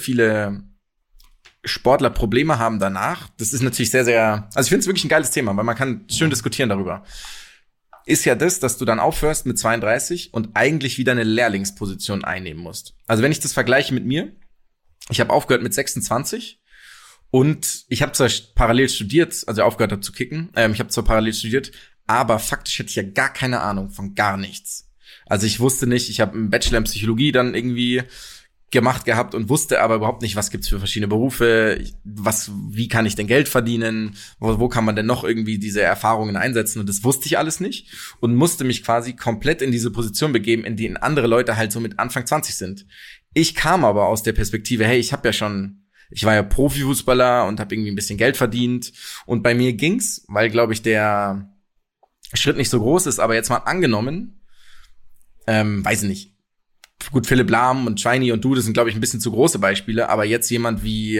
Sportler Probleme haben danach, das ist natürlich sehr, sehr, also ich finde es wirklich ein geiles Thema, weil man kann schön diskutieren darüber. Ist ja das, dass du dann aufhörst mit 32 und eigentlich wieder eine Lehrlingsposition einnehmen musst. Also wenn ich das vergleiche mit mir, ich habe aufgehört mit 26 und ich habe zwar parallel studiert, also aufgehört habe zu kicken, ich habe zwar parallel studiert, aber faktisch hätte ich ja gar keine Ahnung von gar nichts. Also ich wusste nicht, ich habe einen Bachelor in Psychologie dann irgendwie gemacht gehabt und wusste aber überhaupt nicht, was gibt's für verschiedene Berufe, wie kann ich denn Geld verdienen, wo kann man denn noch irgendwie diese Erfahrungen einsetzen, und das wusste ich alles nicht und musste mich quasi komplett in diese Position begeben, in denen andere Leute halt so mit Anfang 20 sind. Ich kam aber aus der Perspektive, hey, ich war ja Profifußballer und habe irgendwie ein bisschen Geld verdient, und bei mir ging's, weil, glaube ich, der Schritt nicht so groß ist, aber jetzt mal angenommen, weiß ich nicht, gut, Philipp Lahm und Shiny und du, das sind, glaube ich, ein bisschen zu große Beispiele, aber jetzt jemand,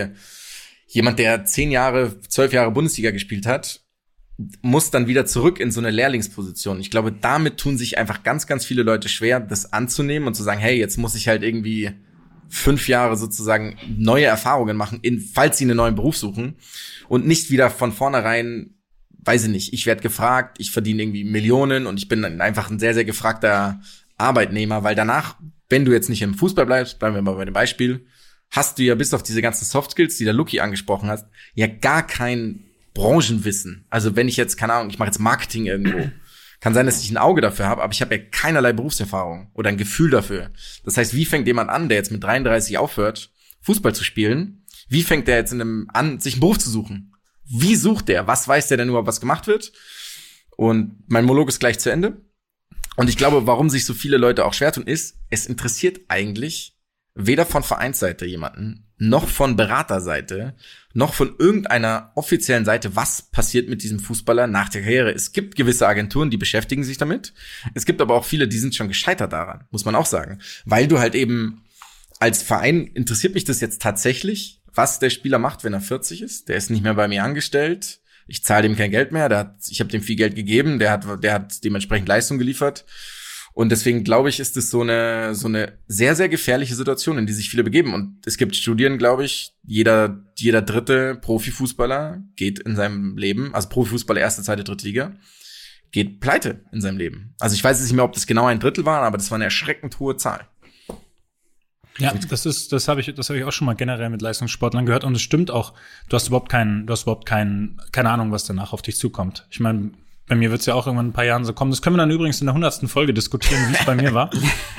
der 12 Jahre Bundesliga gespielt hat, muss dann wieder zurück in so eine Lehrlingsposition. Ich glaube, damit tun sich einfach ganz, ganz viele Leute schwer, das anzunehmen und zu sagen, hey, jetzt muss ich halt irgendwie 5 Jahre sozusagen neue Erfahrungen machen, falls sie einen neuen Beruf suchen, und nicht wieder von vornherein, weiß ich nicht, ich werde gefragt, ich verdiene irgendwie Millionen und ich bin dann einfach ein sehr, sehr gefragter Arbeitnehmer, weil danach, wenn du jetzt nicht im Fußball bleibst, bleiben wir mal bei dem Beispiel, hast du ja bis auf diese ganzen Softskills, die der Luki angesprochen hat, ja gar kein Branchenwissen. Also wenn ich jetzt, keine Ahnung, ich mache jetzt Marketing irgendwo, kann sein, dass ich ein Auge dafür habe, aber ich habe ja keinerlei Berufserfahrung oder ein Gefühl dafür. Das heißt, wie fängt jemand an, der jetzt mit 33 aufhört, Fußball zu spielen? Wie fängt der jetzt an, sich einen Beruf zu suchen? Wie sucht der? Was weiß der denn überhaupt, was gemacht wird? Und mein Monolog ist gleich zu Ende. Und ich glaube, warum sich so viele Leute auch schwer tun, ist, es interessiert eigentlich weder von Vereinsseite jemanden, noch von Beraterseite, noch von irgendeiner offiziellen Seite, was passiert mit diesem Fußballer nach der Karriere. Es gibt gewisse Agenturen, die beschäftigen sich damit. Es gibt aber auch viele, die sind schon gescheitert daran, muss man auch sagen. Weil du halt eben als Verein, interessiert mich das jetzt tatsächlich, was der Spieler macht, wenn er 40 ist. Der ist nicht mehr bei mir angestellt. Ich zahle dem kein Geld mehr. Ich habe dem viel Geld gegeben. Der hat dementsprechend Leistung geliefert. Und deswegen glaube ich, ist es so eine sehr, sehr gefährliche Situation, in die sich viele begeben. Und es gibt Studien, glaube ich, jeder dritte Profifußballer geht in seinem Leben, also Profifußballer erste, zweite, dritte Liga, geht pleite in seinem Leben. Also ich weiß jetzt nicht mehr, ob das genau ein Drittel war, aber das war eine erschreckend hohe Zahl. Ja, das habe ich auch schon mal generell mit Leistungssportlern gehört. Und es stimmt auch, du hast überhaupt keine Ahnung, was danach auf dich zukommt. Ich meine, bei mir wird es ja auch irgendwann ein paar Jahren so kommen. Das können wir dann übrigens in der 100. Folge diskutieren, wie es bei mir war.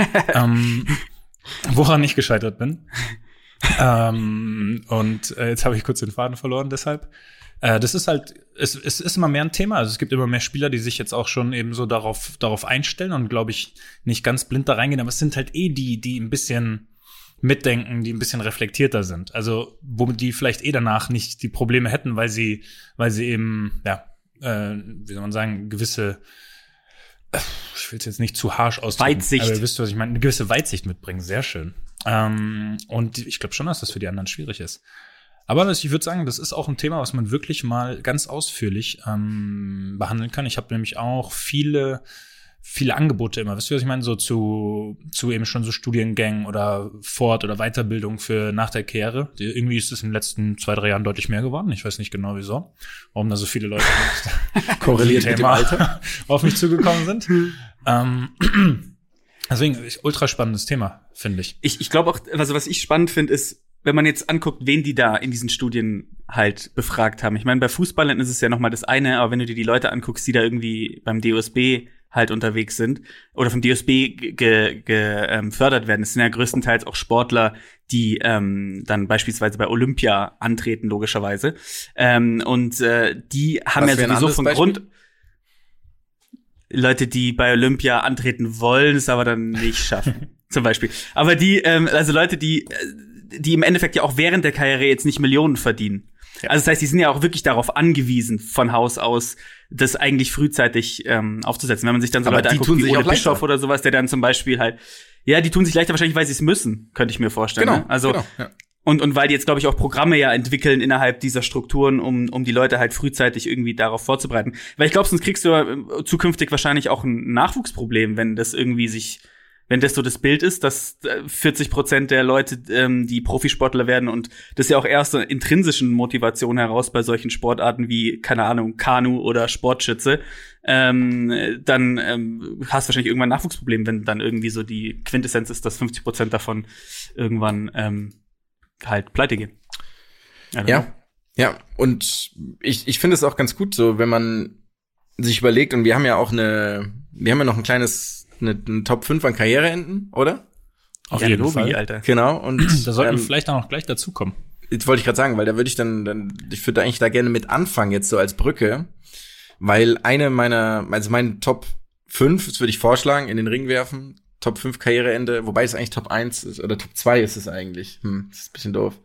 Woran ich gescheitert bin. Jetzt habe ich kurz den Faden verloren, deshalb. Das ist halt, es ist immer mehr ein Thema. Also es gibt immer mehr Spieler, die sich jetzt auch schon eben so darauf einstellen und, glaube ich, nicht ganz blind da reingehen. Aber es sind halt die ein bisschen mitdenken, die ein bisschen reflektierter sind. Also womit die vielleicht danach nicht die Probleme hätten, weil sie eben, wie soll man sagen, gewisse, ich will es jetzt nicht zu harsch ausdrücken, Weitsicht. aber ihr wisst, was ich meine, eine gewisse Weitsicht mitbringen, sehr schön. Und ich glaube schon, dass das für die anderen schwierig ist. Aber ich würde sagen, das ist auch ein Thema, was man wirklich mal ganz ausführlich behandeln kann. Ich habe nämlich auch viele Angebote immer. Wisst ihr, was ich meine? So zu eben schon so Studiengängen oder Fort- oder Weiterbildung für nach der Karriere. Irgendwie ist es in den letzten 2-3 Jahren deutlich mehr geworden. Ich weiß nicht genau wieso. Warum da so viele Leute korreliert mit dem Alter auf mich zugekommen sind. Deswegen, ultra spannendes Thema, finde ich. Ich glaube auch, also was ich spannend finde, ist, wenn man jetzt anguckt, wen die da in diesen Studien halt befragt haben. Ich meine, bei Fußballern ist es ja nochmal das eine, aber wenn du dir die Leute anguckst, die da irgendwie beim DOSB halt unterwegs sind oder vom DOSB gefördert werden. Das sind ja größtenteils auch Sportler, die dann beispielsweise bei Olympia antreten, logischerweise. Die haben ja sowieso von Grund Leute, die bei Olympia antreten wollen, es aber dann nicht schaffen, zum Beispiel. Aber also Leute, die im Endeffekt ja auch während der Karriere jetzt nicht Millionen verdienen. Ja. Also das heißt, die sind ja auch wirklich darauf angewiesen, von Haus aus, das eigentlich frühzeitig aufzusetzen. Wenn man sich dann so Leute anguckt, wie Ole Bischof oder sowas, der dann zum Beispiel halt, ja, die tun sich leichter wahrscheinlich, weil sie es müssen, könnte ich mir vorstellen. Genau, ne? Also genau, ja. Und weil die jetzt, glaube ich, auch Programme ja entwickeln innerhalb dieser Strukturen, um die Leute halt frühzeitig irgendwie darauf vorzubereiten. Weil ich glaube, sonst kriegst du zukünftig wahrscheinlich auch ein Nachwuchsproblem, wenn das so das Bild ist, dass 40% der Leute, die Profisportler werden, und das ist ja auch erst eine intrinsischen Motivation heraus bei solchen Sportarten wie, keine Ahnung, Kanu oder Sportschütze, dann hast du wahrscheinlich irgendwann ein Nachwuchsproblem, wenn dann irgendwie so die Quintessenz ist, dass 50% davon irgendwann halt pleite gehen. Ja, und ich finde es auch ganz gut, so wenn man sich überlegt, und wir haben ja noch ein kleines, eine Top 5 an Karriereenden, oder? Auf jeden Fall, Alter. Genau, und da sollten wir vielleicht auch noch gleich dazukommen. Jetzt wollte ich gerade sagen, weil da würde ich ich würde eigentlich da gerne mit anfangen, jetzt so als Brücke, weil meine Top 5, das würde ich vorschlagen, in den Ring werfen, Top 5 Karriereende, wobei es eigentlich Top 1 ist, oder Top 2 ist es eigentlich. Das ist ein bisschen doof.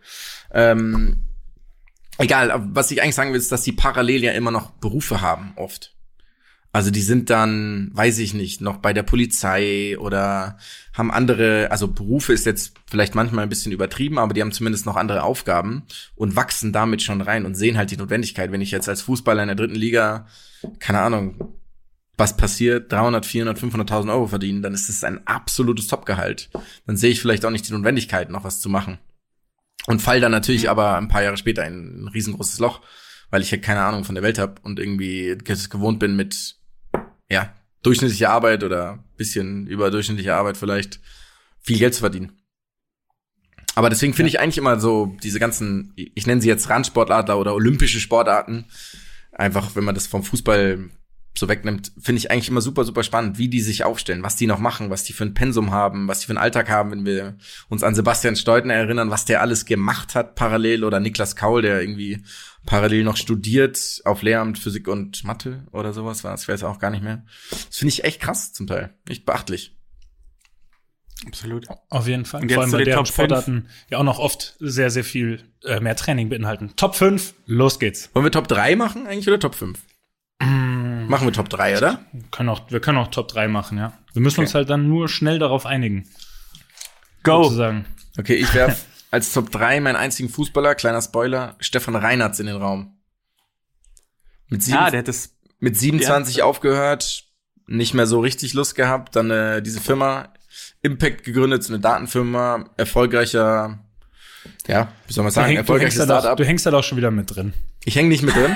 Egal, aber was ich eigentlich sagen will, ist, dass die parallel ja immer noch Berufe haben, oft. Also die sind dann, weiß ich nicht, noch bei der Polizei oder haben andere, also Berufe ist jetzt vielleicht manchmal ein bisschen übertrieben, aber die haben zumindest noch andere Aufgaben und wachsen damit schon rein und sehen halt die Notwendigkeit. Wenn ich jetzt als Fußballer in der 3. Liga, keine Ahnung, was passiert, 300, 400, 500.000 Euro verdienen, dann ist das ein absolutes Topgehalt. Dann sehe ich vielleicht auch nicht die Notwendigkeit, noch was zu machen. Und fall dann natürlich aber ein paar Jahre später in ein riesengroßes Loch, weil ich ja keine Ahnung von der Welt habe und irgendwie gewohnt bin mit durchschnittlicher Arbeit oder bisschen überdurchschnittlicher Arbeit vielleicht viel Geld zu verdienen. Aber deswegen finde ich eigentlich immer so diese ganzen, ich nenne sie jetzt Randsportarten oder olympische Sportarten, einfach wenn man das vom Fußball so wegnimmt, finde ich eigentlich immer super, super spannend, wie die sich aufstellen, was die noch machen, was die für ein Pensum haben, was die für einen Alltag haben, wenn wir uns an Sebastian Steudtner erinnern, was der alles gemacht hat parallel, oder Niklas Kaul, der irgendwie parallel noch studiert auf Lehramt Physik und Mathe oder sowas war, das weiß ich auch gar nicht mehr. Das finde ich echt krass zum Teil, echt beachtlich. Absolut. Auf jeden Fall. Und Vor allem, jetzt zu weil den deren Top 5. Sportarten ja auch noch oft sehr, sehr viel mehr Training beinhalten. Top 5, los geht's. Wollen wir Top 3 machen eigentlich oder Top 5? Machen wir Top 3, oder? Wir können auch Top 3 machen, ja. Wir müssen uns halt dann nur schnell darauf einigen. Go! Sozusagen. Okay, ich werf als Top 3 meinen einzigen Fußballer, kleiner Spoiler, Stefan Reinhardt in den Raum. Mit, der hat das. mit 27 aufgehört, nicht mehr so richtig Lust gehabt, dann diese Firma Impact gegründet, so eine Datenfirma, erfolgreicher, ja, wie soll man sagen, erfolgreiches Startup. Du hängst da doch schon wieder mit drin. Ich häng nicht mit drin.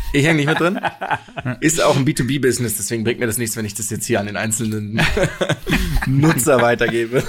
Ist auch ein B2B-Business, deswegen bringt mir das nichts, wenn ich das jetzt hier an den einzelnen Nutzer weitergebe.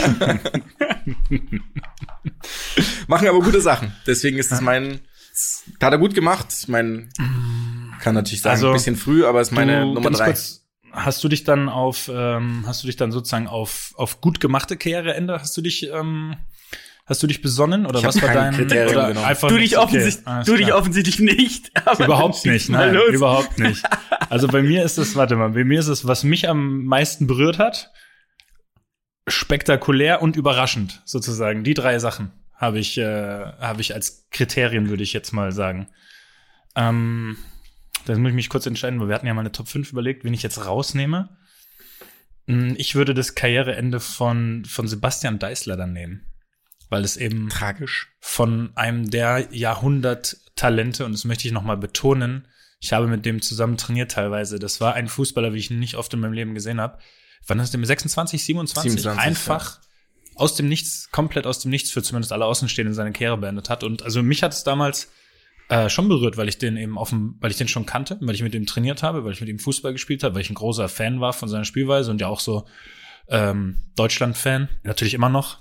Machen aber gute Sachen. Deswegen ist das hat er gut gemacht. Ich meine, kann natürlich sagen, Also, ein bisschen früh, aber ist meine Nummer 3. Kurz, hast du dich dann sozusagen auf gut gemachte Karriereende, hast du dich besonnen oder Ich hab was war keine dein Kriterien oder genommen. einfach Du nicht? dich Okay, offensichtlich nicht. Aber überhaupt nicht, mal nein, los. überhaupt nicht. Also bei mir ist es, was mich am meisten berührt hat, spektakulär und überraschend sozusagen. Die 3 Sachen habe ich als Kriterien, würde ich jetzt mal sagen. Da muss ich mich kurz entscheiden, weil wir hatten ja mal eine Top 5 überlegt, wen ich jetzt rausnehme. Ich würde das Karriereende von Sebastian Deißler dann nehmen. Weil es eben Tragisch. von einem der Jahrhundert-Talente, und das möchte ich noch mal betonen, ich habe mit dem zusammen trainiert teilweise. Das war ein Fußballer, wie ich ihn nicht oft in meinem Leben gesehen habe. Wann ist dem 26, 27? Einfach aus dem Nichts, komplett aus dem Nichts, für zumindest alle Außenstehenden seine Karriere beendet hat. Und also mich hat es damals schon berührt, weil ich den eben weil ich den schon kannte, weil ich mit ihm trainiert habe, weil ich mit ihm Fußball gespielt habe, weil ich ein großer Fan war von seiner Spielweise und ja auch so Deutschland-Fan, natürlich immer noch.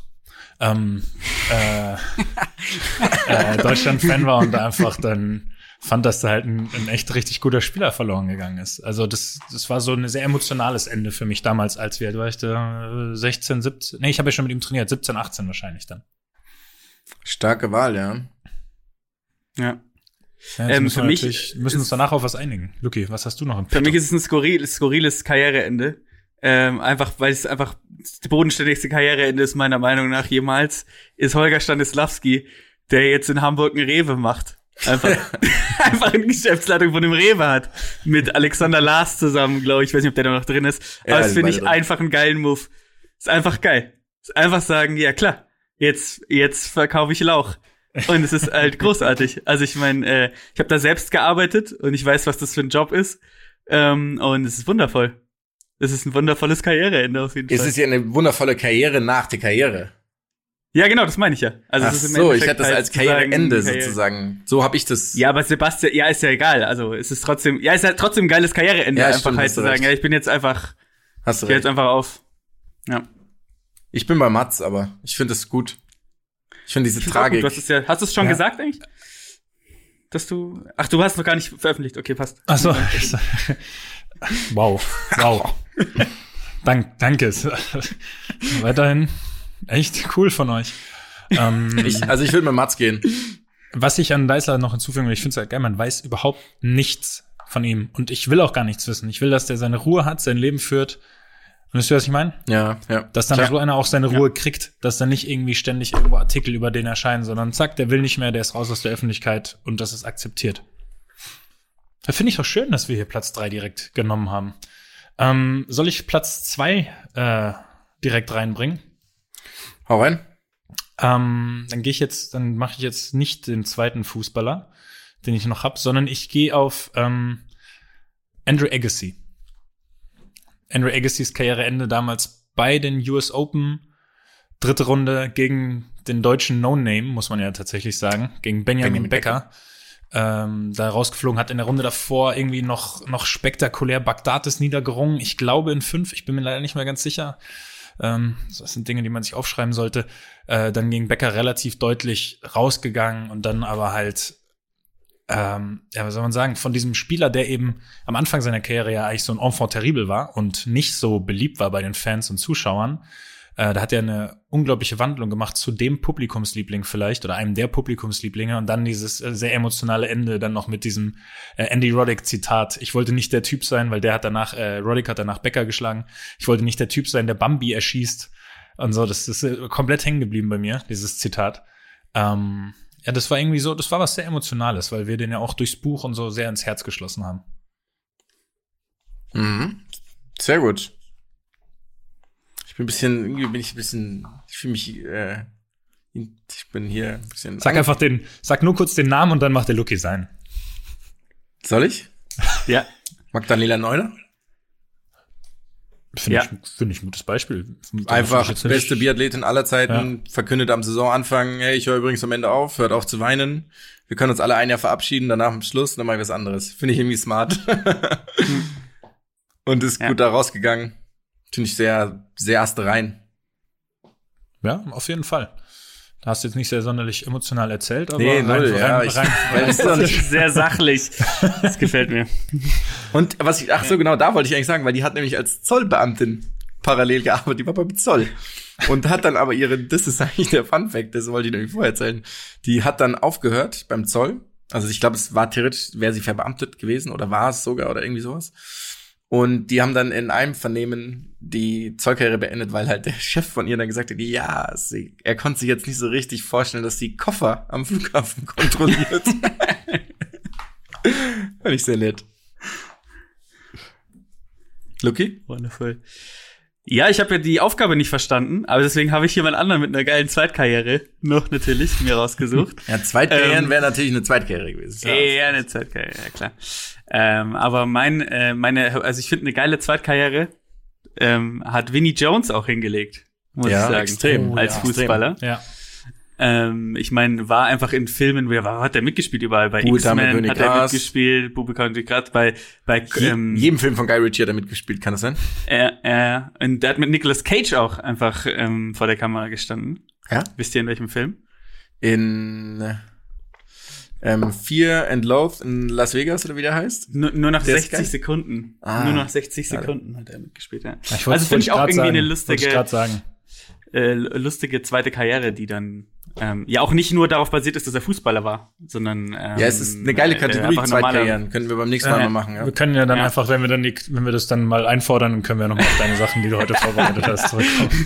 Deutschland-Fan war und einfach dann fand, dass da halt ein echt richtig guter Spieler verloren gegangen ist. Also das war so ein sehr emotionales Ende für mich damals, als wir, war ich da 16, 17, nee, ich habe ja schon mit ihm trainiert, 17, 18 wahrscheinlich dann. Starke Wahl, ja. Ja. Ja, jetzt für mich müssen uns danach auf was einigen. Luki, was hast du noch im Für Petto? mich ist es ein skurriles Karriereende. Einfach, weil es einfach das bodenständigste Karriereende ist, meiner Meinung nach jemals, ist Holger Stanislawski, der jetzt in Hamburg einen Rewe macht. Einfach eine Geschäftsleitung von dem Rewe hat. Mit Alexander Lars zusammen, glaube ich. Ich weiß nicht, ob der da noch drin ist. Ja, Aber das finde ich drin. einfach einen geilen Move. Ist einfach geil. Ist einfach sagen, ja klar, jetzt verkaufe ich Lauch. Und es ist halt großartig. Also ich meine, ich habe da selbst gearbeitet und ich weiß, was das für ein Job ist. Und es ist wundervoll. Es ist ein wundervolles Karriereende auf jeden Fall. Es ist ja eine wundervolle Karriere nach der Karriere. Ja, genau, das meine ich ja. Also Ach es ist im so, ich Endeffekt hatte das halt als Karriereende sozusagen sozusagen. So habe ich das. Ja, aber Sebastian, ja, ist ja egal. Also es ist trotzdem, ja, ist halt trotzdem ein geiles Karriereende, Ja, einfach stimmt, halt hast zu du sagen, recht. ja, ich bin jetzt einfach, Hast du ich geh jetzt recht. einfach auf. Ja. Ich bin bei Mats, aber ich finde es gut. Ich finde diese Ich find's auch Tragik. gut. Hast du es schon Ja. gesagt eigentlich? Dass du, ach, du hast noch gar nicht veröffentlicht. Okay, passt. Ach so. Wow. Danke. Weiterhin echt cool von euch. Ich würde mit Mats gehen. Was ich an Deißler noch hinzufügen will, ich finde es halt geil, man weiß überhaupt nichts von ihm. Und ich will auch gar nichts wissen. Ich will, dass der seine Ruhe hat, sein Leben führt. Und wisst ihr, was ich meine? Ja. Dass dann Klar. so einer auch seine Ruhe kriegt, dass dann nicht irgendwie ständig irgendwo Artikel über den erscheinen, sondern zack, der will nicht mehr, der ist raus aus der Öffentlichkeit und das ist akzeptiert. Da finde ich doch schön, dass wir hier Platz 3 direkt genommen haben. Soll ich Platz 2 direkt reinbringen? Hau rein. Dann mache ich jetzt nicht den zweiten Fußballer, den ich noch hab, sondern ich gehe auf Andrew Agassi. Andrew Agassys Karriereende damals bei den US Open, 3. Runde gegen den deutschen No-Name, muss man ja tatsächlich sagen, gegen Benjamin Becker. Da rausgeflogen, hat in der Runde davor irgendwie noch spektakulär Bagdatis niedergerungen. Ich glaube in 5, ich bin mir leider nicht mehr ganz sicher. Das sind Dinge, die man sich aufschreiben sollte. Dann gegen Becker relativ deutlich rausgegangen und dann aber halt, was soll man sagen, von diesem Spieler, der eben am Anfang seiner Karriere ja eigentlich so ein Enfant terrible war und nicht so beliebt war bei den Fans und Zuschauern, da hat er eine unglaubliche Wandlung gemacht zu dem Publikumsliebling vielleicht oder einem der Publikumslieblinge und dann dieses sehr emotionale Ende dann noch mit diesem Andy Roddick-Zitat. Ich wollte nicht der Typ sein, weil Roddick hat danach Becker geschlagen. Ich wollte nicht der Typ sein, der Bambi erschießt. und so. Das ist komplett hängen geblieben bei mir, dieses Zitat. Ja, das war irgendwie so, das war was sehr Emotionales, weil wir den ja auch durchs Buch und so sehr ins Herz geschlossen haben. Mhm. Sehr gut. Ich bin hier ein bisschen. Sag nur kurz den Namen und dann macht der Lucky sein. Soll ich? Ja. Magdalena Neuner? Finde ich ein gutes Beispiel. Einfach beste Biathletin aller Zeiten, verkündet am Saisonanfang, hey, ich höre übrigens am Ende auf, hört auf zu weinen. Wir können uns alle ein Jahr verabschieden, danach am Schluss, dann mache ich was anderes. Finde ich irgendwie smart. Und ist gut da rausgegangen. Finde ich sehr, sehr astrein. Ja, auf jeden Fall. Da hast du jetzt nicht sehr sonderlich emotional erzählt, aber das ist sehr sachlich. Das gefällt mir. Und da wollte ich eigentlich sagen, weil die hat nämlich als Zollbeamtin parallel gearbeitet, die war beim Zoll. Und hat dann aber das ist eigentlich der Funfact, das wollte ich nämlich vorher erzählen, die hat dann aufgehört beim Zoll. Also ich glaube, es war theoretisch, wäre sie verbeamtet gewesen oder war es sogar oder irgendwie sowas. Und die haben dann in einem Vernehmen die Zollkarriere beendet, weil halt der Chef von ihr dann gesagt hat, ja, er konnte sich jetzt nicht so richtig vorstellen, dass sie Koffer am Flughafen kontrolliert. Fand ich sehr nett. Lucky? Wonderful. Ja, ich habe ja die Aufgabe nicht verstanden, aber deswegen habe ich jemand anderen mit einer geilen Zweitkarriere noch natürlich mir rausgesucht. Ja, Zweitkarrieren wäre natürlich eine Zweitkarriere gewesen. Ja, eine Zweitkarriere, ja klar. Aber also ich finde eine geile Zweitkarriere hat Vinnie Jones auch hingelegt, muss ich sagen. Extrem. Als Fußballer. Ja. Ich meine, war einfach in Filmen, hat er mitgespielt überall. Bei X-Men hat er mitgespielt, Bubika gerade bei jedem Film von Guy Ritchie hat er mitgespielt, kann das sein? Und der hat mit Nicolas Cage auch einfach vor der Kamera gestanden. Ja? Wisst ihr in welchem Film? In Fear and Loath in Las Vegas, oder wie der heißt? Nur nach 60 Sekunden. Nur nach 60 Sekunden hat er mitgespielt, ja. Also finde ich auch irgendwie eine lustige zweite Karriere, die dann ja auch nicht nur darauf basiert ist, dass er Fußballer war, sondern es ist eine geile Kategorie, Zweitkarrieren. Können wir beim nächsten Mal machen. Ja. Wir können ja dann einfach, wenn wir das dann mal einfordern, dann können wir nochmal auf deine Sachen, die du heute vorbereitet hast, zurückkommen.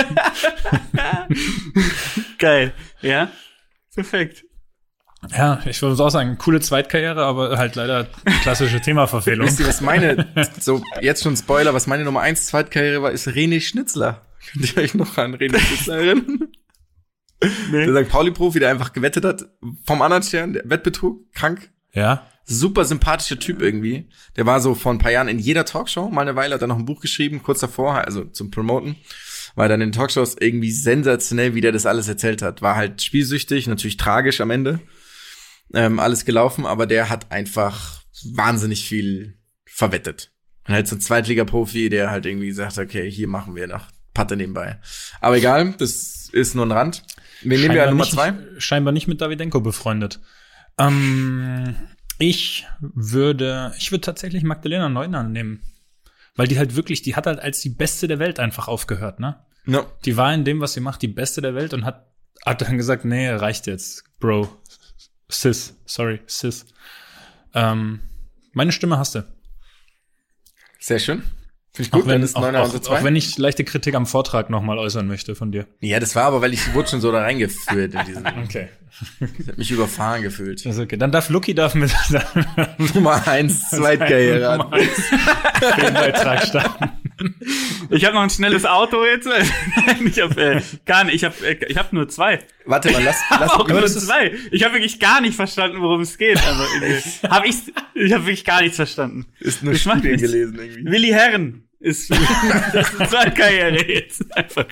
Geil. Ja, perfekt. Ja, ich würde auch sagen, coole Zweitkarriere, aber halt leider klassische Themaverfehlung. Wisst ihr, was jetzt schon Spoiler, was meine Nummer 1 Zweitkarriere war, ist René Schnitzler. Könnt ihr euch noch an René Schnitzler erinnern? Nee. Der St. Pauli-Profi, der einfach gewettet hat vom anderen Stern, der Wettbetrug, krank. Ja. Super sympathischer Typ irgendwie. Der war so vor ein paar Jahren in jeder Talkshow, mal eine Weile, hat er noch ein Buch geschrieben, kurz davor, also zum Promoten. War dann in den Talkshows irgendwie sensationell, wie der das alles erzählt hat. War halt spielsüchtig, natürlich tragisch am Ende. Alles gelaufen, aber der hat einfach wahnsinnig viel verwettet. Und halt so ein Zweitliga-Profi, der halt irgendwie sagt, okay, hier machen wir noch Patte nebenbei. Aber egal, das ist nur ein Rand. Wen nehmen wir an Nummer 2? Scheinbar nicht mit Davydenko befreundet. Ich würde tatsächlich Magdalena Neuner nehmen. Weil die halt wirklich, die hat halt als die Beste der Welt einfach aufgehört, ne? No. Die war in dem, was sie macht, die Beste der Welt und hat dann gesagt, nee, reicht jetzt, Bro. Sis. Meine Stimme hast du. Sehr schön. Finde ich gut, dann ist 9er und 2. Auch wenn ich leichte Kritik am Vortrag nochmal äußern möchte von dir. Ja, das war aber, weil ich wurde schon so da reingeführt in diesen. Okay. Ich hab mich überfahren gefühlt. Das ist okay. Dann darf Lucky mit Nummer 1 Zweitkarriere Nummer 1 Filmbeitrag starten. Ich habe noch ein schnelles Auto jetzt. Ich habe gar nicht. Ich habe nur 2. Warte mal, lass auch nur 2. Ich habe wirklich gar nicht verstanden, worum es geht. Also, ich habe wirklich gar nichts verstanden. Ist nur Studien gelesen irgendwie. Willi Herren ist das ist Zweitkarriere jetzt einfach.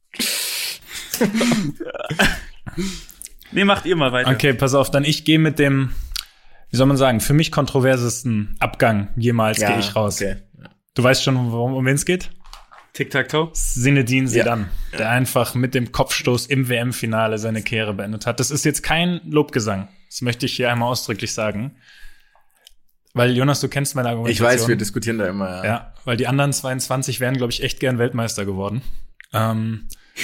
Nee, macht ihr mal weiter. Okay, pass auf, dann ich gehe mit dem, wie soll man sagen, für mich kontroversesten Abgang jemals gehe ich raus. Okay. Du weißt schon, um wen es geht? Tic-Tac-Toe? Zinedine Zidane, der einfach mit dem Kopfstoß im WM-Finale seine Karriere beendet hat. Das ist jetzt kein Lobgesang. Das möchte ich hier einmal ausdrücklich sagen. Weil, Jonas, du kennst meine Argumentation. Ich weiß, wir diskutieren da immer. Ja, weil die anderen 22 wären, glaube ich, echt gern Weltmeister geworden.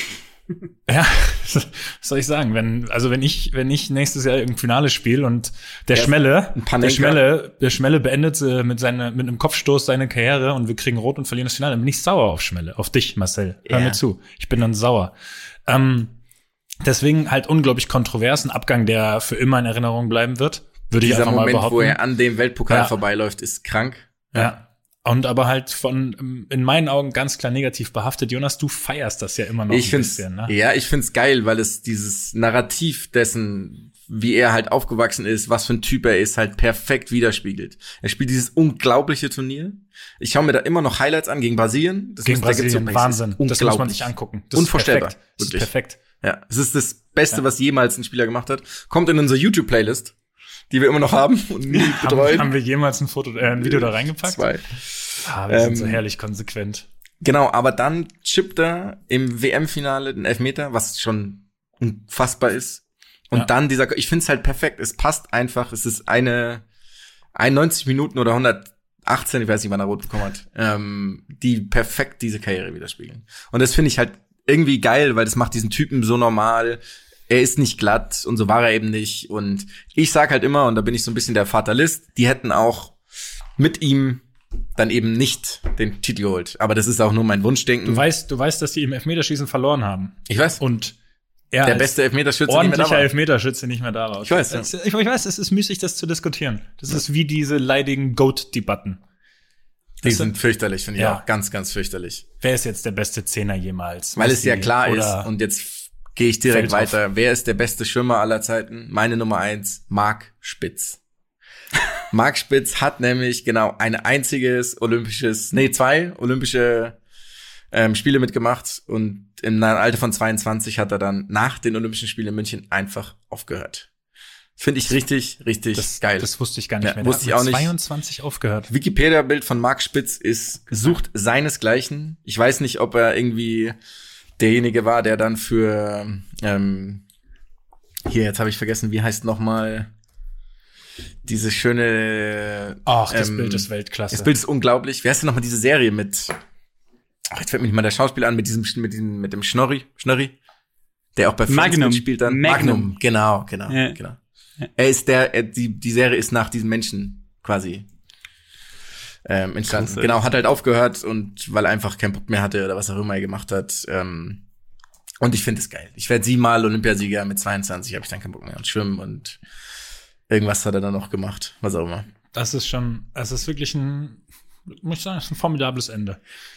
Ja, was soll ich sagen? Wenn ich nächstes Jahr im Finale spiele und der Schmelle beendet mit einem Kopfstoß seine Karriere und wir kriegen Rot und verlieren das Finale, dann bin ich sauer auf Schmelle. Auf dich, Marcel. Hör mir zu. Ich bin dann sauer. Deswegen halt unglaublich kontrovers, ein Abgang, der für immer in Erinnerung bleiben wird. Würde ich einfach mal behaupten. Dieser Moment, wo er an dem Weltpokal vorbeiläuft, ist krank. Ja. Und aber halt in meinen Augen ganz klar negativ behaftet. Jonas, du feierst das ja immer noch ein bisschen, ne? Ja, ich find's geil, weil es dieses Narrativ dessen, wie er halt aufgewachsen ist, was für ein Typ er ist, halt perfekt widerspiegelt. Er spielt dieses unglaubliche Turnier. Ich schaue mir da immer noch Highlights an gegen Brasilien. Wahnsinn. Das muss man sich angucken. Das unvorstellbar. Das ist perfekt. Ja, es ist das Beste, was jemals ein Spieler gemacht hat. Kommt in unsere YouTube-Playlist, die wir immer noch haben und nie betreuen. Haben wir jemals ein Video da reingepackt? 2. Wir sind so herrlich konsequent. Genau, aber dann chippt er im WM-Finale den Elfmeter, was schon unfassbar ist. Und dann ich find's halt perfekt. Es passt einfach. Es ist 91 Minuten oder 118, ich weiß nicht, wann er rot bekommen hat, die perfekt diese Karriere widerspiegeln. Und das finde ich halt irgendwie geil, weil das macht diesen Typen so normal. Er ist nicht glatt und so war er eben nicht. Und ich sag halt immer, und da bin ich so ein bisschen der Fatalist, die hätten auch mit ihm dann eben nicht den Titel geholt. Aber das ist auch nur mein Wunschdenken. Du weißt, dass die im Elfmeterschießen verloren haben. Ich weiß. Und er der beste Elfmeterschütze ordentlicher Elfmeterschütze nicht mehr da war. Ich weiß. Ja. Ich weiß, es ist müßig, das zu diskutieren. Das ist wie diese leidigen GOAT-Debatten. Die sind fürchterlich, finde ich auch. Ganz, ganz fürchterlich. Wer ist jetzt der beste Zehner jemals? Weil es ja klar ist, und jetzt gehe ich direkt weiter. Wer ist der beste Schwimmer aller Zeiten? Meine Nummer 1, Marc Spitz. Marc Spitz hat nämlich genau zwei olympische Spiele mitgemacht und im Alter von 22 hat er dann nach den Olympischen Spielen in München einfach aufgehört. Finde ich richtig geil. Das wusste ich gar nicht mehr. Wusste ich auch nicht. 22 aufgehört. Wikipedia-Bild von Marc Spitz sucht seinesgleichen. Ich weiß nicht, ob er irgendwie derjenige war, der dann für jetzt habe ich vergessen, wie heißt nochmal diese schöne das Bild ist Weltklasse. Das Bild ist unglaublich. Wie heißt denn nochmal diese Serie mit jetzt fällt mir nicht mal der Schauspieler an, mit dem Schnurri, der auch bei Friends spielt dann. Magnum. Genau. Er ist die Serie ist nach diesem Menschen quasi entstanden. Klasse. Genau, hat halt aufgehört und weil er einfach keinen Bock mehr hatte oder was auch immer er gemacht hat. Und ich finde es geil. Ich werde 7-mal Olympiasieger, mit 22 habe ich dann keinen Bock mehr und Schwimmen und irgendwas hat er dann noch gemacht, was auch immer. Es ist wirklich muss ich sagen, ein formidables Ende.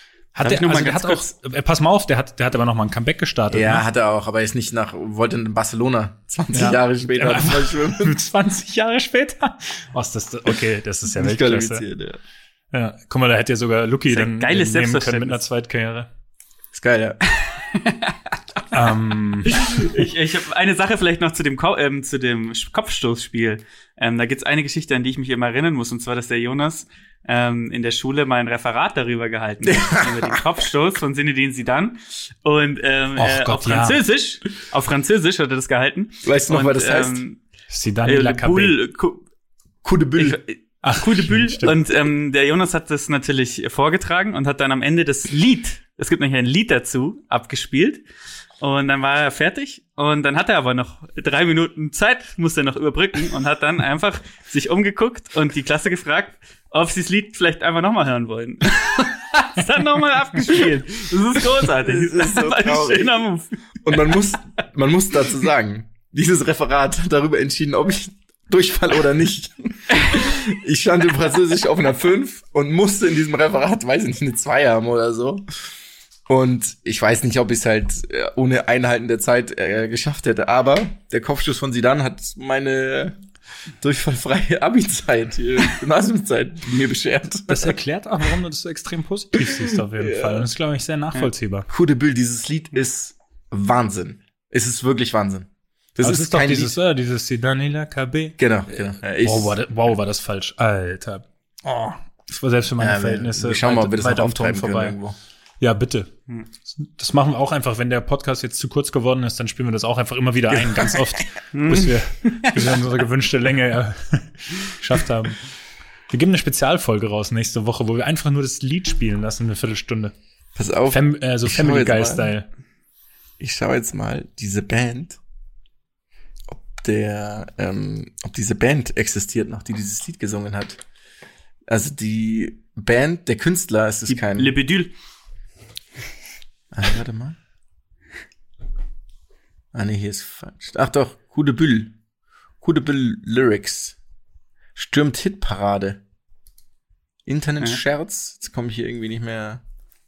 Pass mal auf, der hat aber noch mal ein Comeback gestartet. Ja, ne? Hat er auch, aber er ist nicht wollte in Barcelona 20 Jahre später mal schwimmen. 20 Jahre später? Das ist ja Weltklasse. Ja, guck mal, da hätte ja sogar Luki dann nehmen können mit einer Zweitkarriere. Ist geil, ja. Ich habe eine Sache vielleicht noch zu dem Kopfstoßspiel. Da gibt's eine Geschichte, an die ich mich immer erinnern muss, und zwar, dass der Jonas in der Schule mal ein Referat darüber gehalten hat, über den Kopfstoß von Zinedine Zidane. Und auf Französisch hat er das gehalten. Weißt du noch, was das heißt? Zidane la Coup de Bulle. Coup de Bulle. Und der Jonas hat das natürlich vorgetragen und hat dann am Ende das Lied, es gibt nämlich ein Lied dazu, abgespielt. Und dann war er fertig und dann hat er aber noch 3 Minuten Zeit, musste er noch überbrücken und hat dann einfach sich umgeguckt und die Klasse gefragt, ob sie das Lied vielleicht einfach nochmal hören wollen. Hat's dann nochmal abgespielt. Das ist großartig. Das ist so traurig. Ein schöner Move. Und man muss dazu sagen, dieses Referat hat darüber entschieden, ob ich Durchfall oder nicht. Ich stand in Französisch auf einer 5 und musste in diesem Referat, weiß ich nicht, eine 2 haben oder so. Und ich weiß nicht, ob ich es halt ohne Einhalten der Zeit geschafft hätte. Aber der Kopfschuss von Zidane hat meine durchfallfreie Abi-Zeit, Gymnasiumszeit mir beschert. Das erklärt auch, warum du das so extrem positiv siehst auf jeden Fall. Und das ist, glaube ich, sehr nachvollziehbar. Coup de Bulle, dieses Lied ist Wahnsinn. Es ist wirklich Wahnsinn. Das ist doch dieses Zidane la KB. Genau. Wow, war das falsch. Alter. Oh, das war selbst für meine Verhältnisse. Wir schauen mal, ob wir das noch auftreiben können irgendwo. Ja, bitte. Das machen wir auch einfach, wenn der Podcast jetzt zu kurz geworden ist, dann spielen wir das auch einfach immer wieder ein, ganz oft, bis wir unsere gewünschte Länge geschafft haben. Wir geben eine Spezialfolge raus nächste Woche, wo wir einfach nur das Lied spielen lassen, eine Viertelstunde. Pass auf. Family Guy Style. Ich schaue jetzt mal diese Band, ob diese Band existiert noch, die dieses Lied gesungen hat. Also die Band, der Künstler, ist es kein... Le Bedül. Warte mal. Nee, hier ist falsch. Ach doch, Coup de Bulle Lyrics. Stürmt Hitparade. Internet-Scherz. Jetzt komme ich hier irgendwie nicht mehr...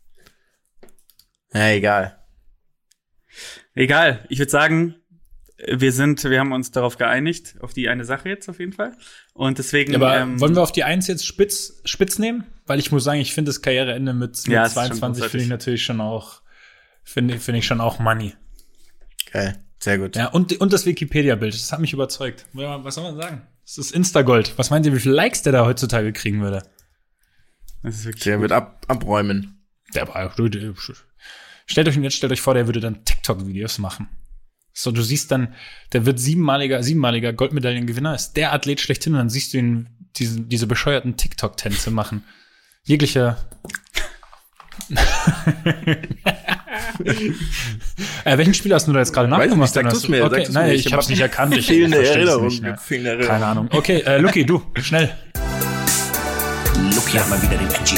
Ja, egal. Egal. Ich würde sagen, wir haben uns darauf geeinigt, auf die eine Sache jetzt auf jeden Fall. Und deswegen. Ja, aber wollen wir auf die 1 jetzt spitz nehmen? Weil ich muss sagen, ich finde das Karriereende mit 22 finde ich natürlich schon auch, finde ich schon auch Money. Geil. Sehr gut. Ja, und das Wikipedia-Bild, das hat mich überzeugt. Ja, was soll man sagen? Das ist Instagold. Was meint ihr, wie viele Likes der da heutzutage kriegen würde? Das ist wirklich der gut. wird abräumen. Stellt euch vor, der würde dann TikTok-Videos machen. So, du siehst dann, der wird siebenmaliger Goldmedaillengewinner, ist der Athlet schlechthin, und dann siehst du ihn diese bescheuerten TikTok-Tänze machen. Jeglicher. Welchen Spieler hast du da jetzt gerade nachgemacht? Sag du's mir. Okay, nein, ich hab's nicht erkannt. Fehlende Erinnerung. Keine Ahnung. Okay, Luki, du, schnell. Luki hat mal wieder den Touch.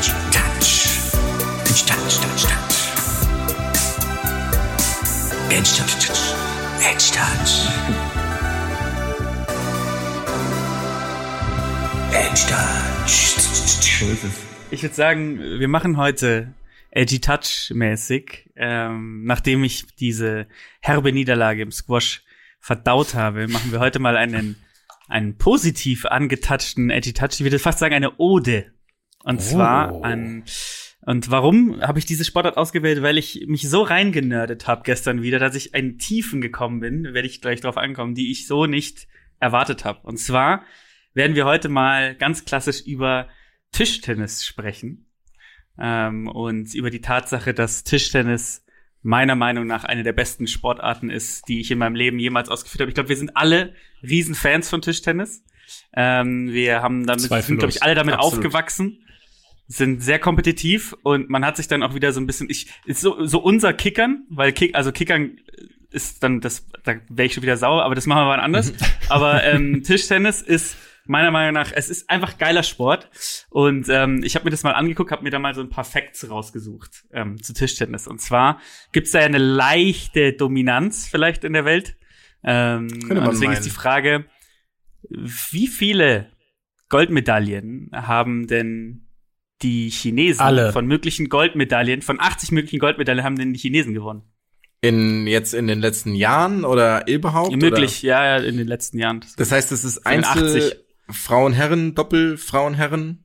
Edge Touch. Ich würde sagen, wir machen heute Edgy Touch-mäßig, nachdem ich diese herbe Niederlage im Squash verdaut habe, machen wir heute mal einen positiv angetouchten Edgy Touch. Ich würde fast sagen eine Ode. Und zwar und warum habe ich diese Sportart ausgewählt? Weil ich mich so reingenördet habe gestern wieder, dass ich in Tiefen gekommen bin, werde ich gleich drauf ankommen, die ich so nicht erwartet habe. Und zwar werden wir heute mal ganz klassisch über Tischtennis sprechen. Und über die Tatsache, dass Tischtennis meiner Meinung nach eine der besten Sportarten ist, die ich in meinem Leben jemals ausgeführt habe. Ich glaube, wir sind alle Riesenfans von Tischtennis. Wir haben sind, glaube ich, alle damit aufgewachsen, sind sehr kompetitiv, und man hat sich dann auch wieder so ein bisschen, ist so unser Kickern, weil Kickern ist dann da wäre ich schon wieder sauer, aber das machen wir mal anders. Aber Tischtennis ist meiner Meinung nach, es ist einfach geiler Sport. Und ich habe mir das mal angeguckt, habe mir da mal so ein paar Facts rausgesucht zu Tischtennis. Und zwar gibt's da ja eine leichte Dominanz vielleicht in der Welt. Und deswegen ist die Frage, wie viele Goldmedaillen haben denn die Chinesen von möglichen Goldmedaillen, von 80 möglichen Goldmedaillen haben denn die Chinesen gewonnen? Jetzt in den letzten Jahren oder überhaupt? Möglich, oder? Ja, in den letzten Jahren. Das heißt, es ist Einzel, Frauen, Herren, Doppel, Frauen, Herren?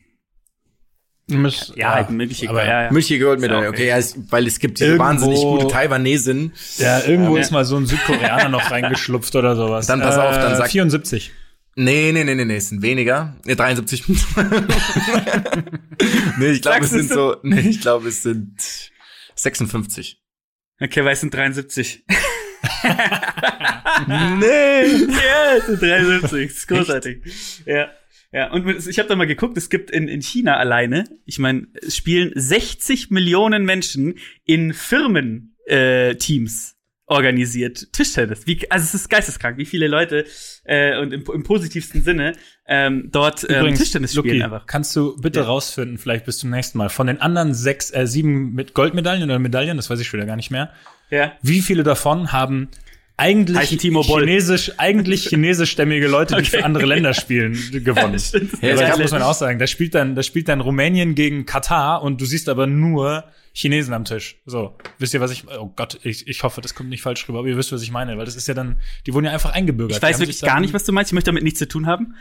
Mögliche Goldmedaille, okay, ja, weil es gibt diese wahnsinnig gute Taiwanesin. Ja, irgendwo ist mal so ein Südkoreaner noch reingeschlupft oder sowas. Dann pass auf, dann sag 74. Nee, es sind weniger. 73. Ich glaube, es sind 56. Okay, weil es sind 73. Nee. Ja, es sind 73. Das ist großartig. Echt? Ja, und ich habe da mal geguckt, es gibt in China alleine, ich meine, es spielen 60 Millionen Menschen in Firmenteams organisiert Tischtennis. Also es ist geisteskrank, wie viele Leute und im positivsten Sinne dort Tischtennis spielen. Luki, einfach. Kannst du bitte rausfinden, vielleicht bis zum nächsten Mal, von den anderen 7 mit Goldmedaillen oder Medaillen, das weiß ich schon wieder gar nicht mehr, wie viele davon haben eigentlich chinesischstämmige Leute, die für andere Länder spielen, gewonnen. Ja, das muss man auch sagen. Da spielt dann Rumänien gegen Katar, und du siehst aber nur Chinesen am Tisch. So, wisst ihr, was oh Gott, ich hoffe, das kommt nicht falsch rüber, aber ihr wisst, was ich meine, weil das ist ja dann, die wurden ja einfach eingebürgert. Ich weiß wirklich gar nicht, was du meinst, ich möchte damit nichts zu tun haben.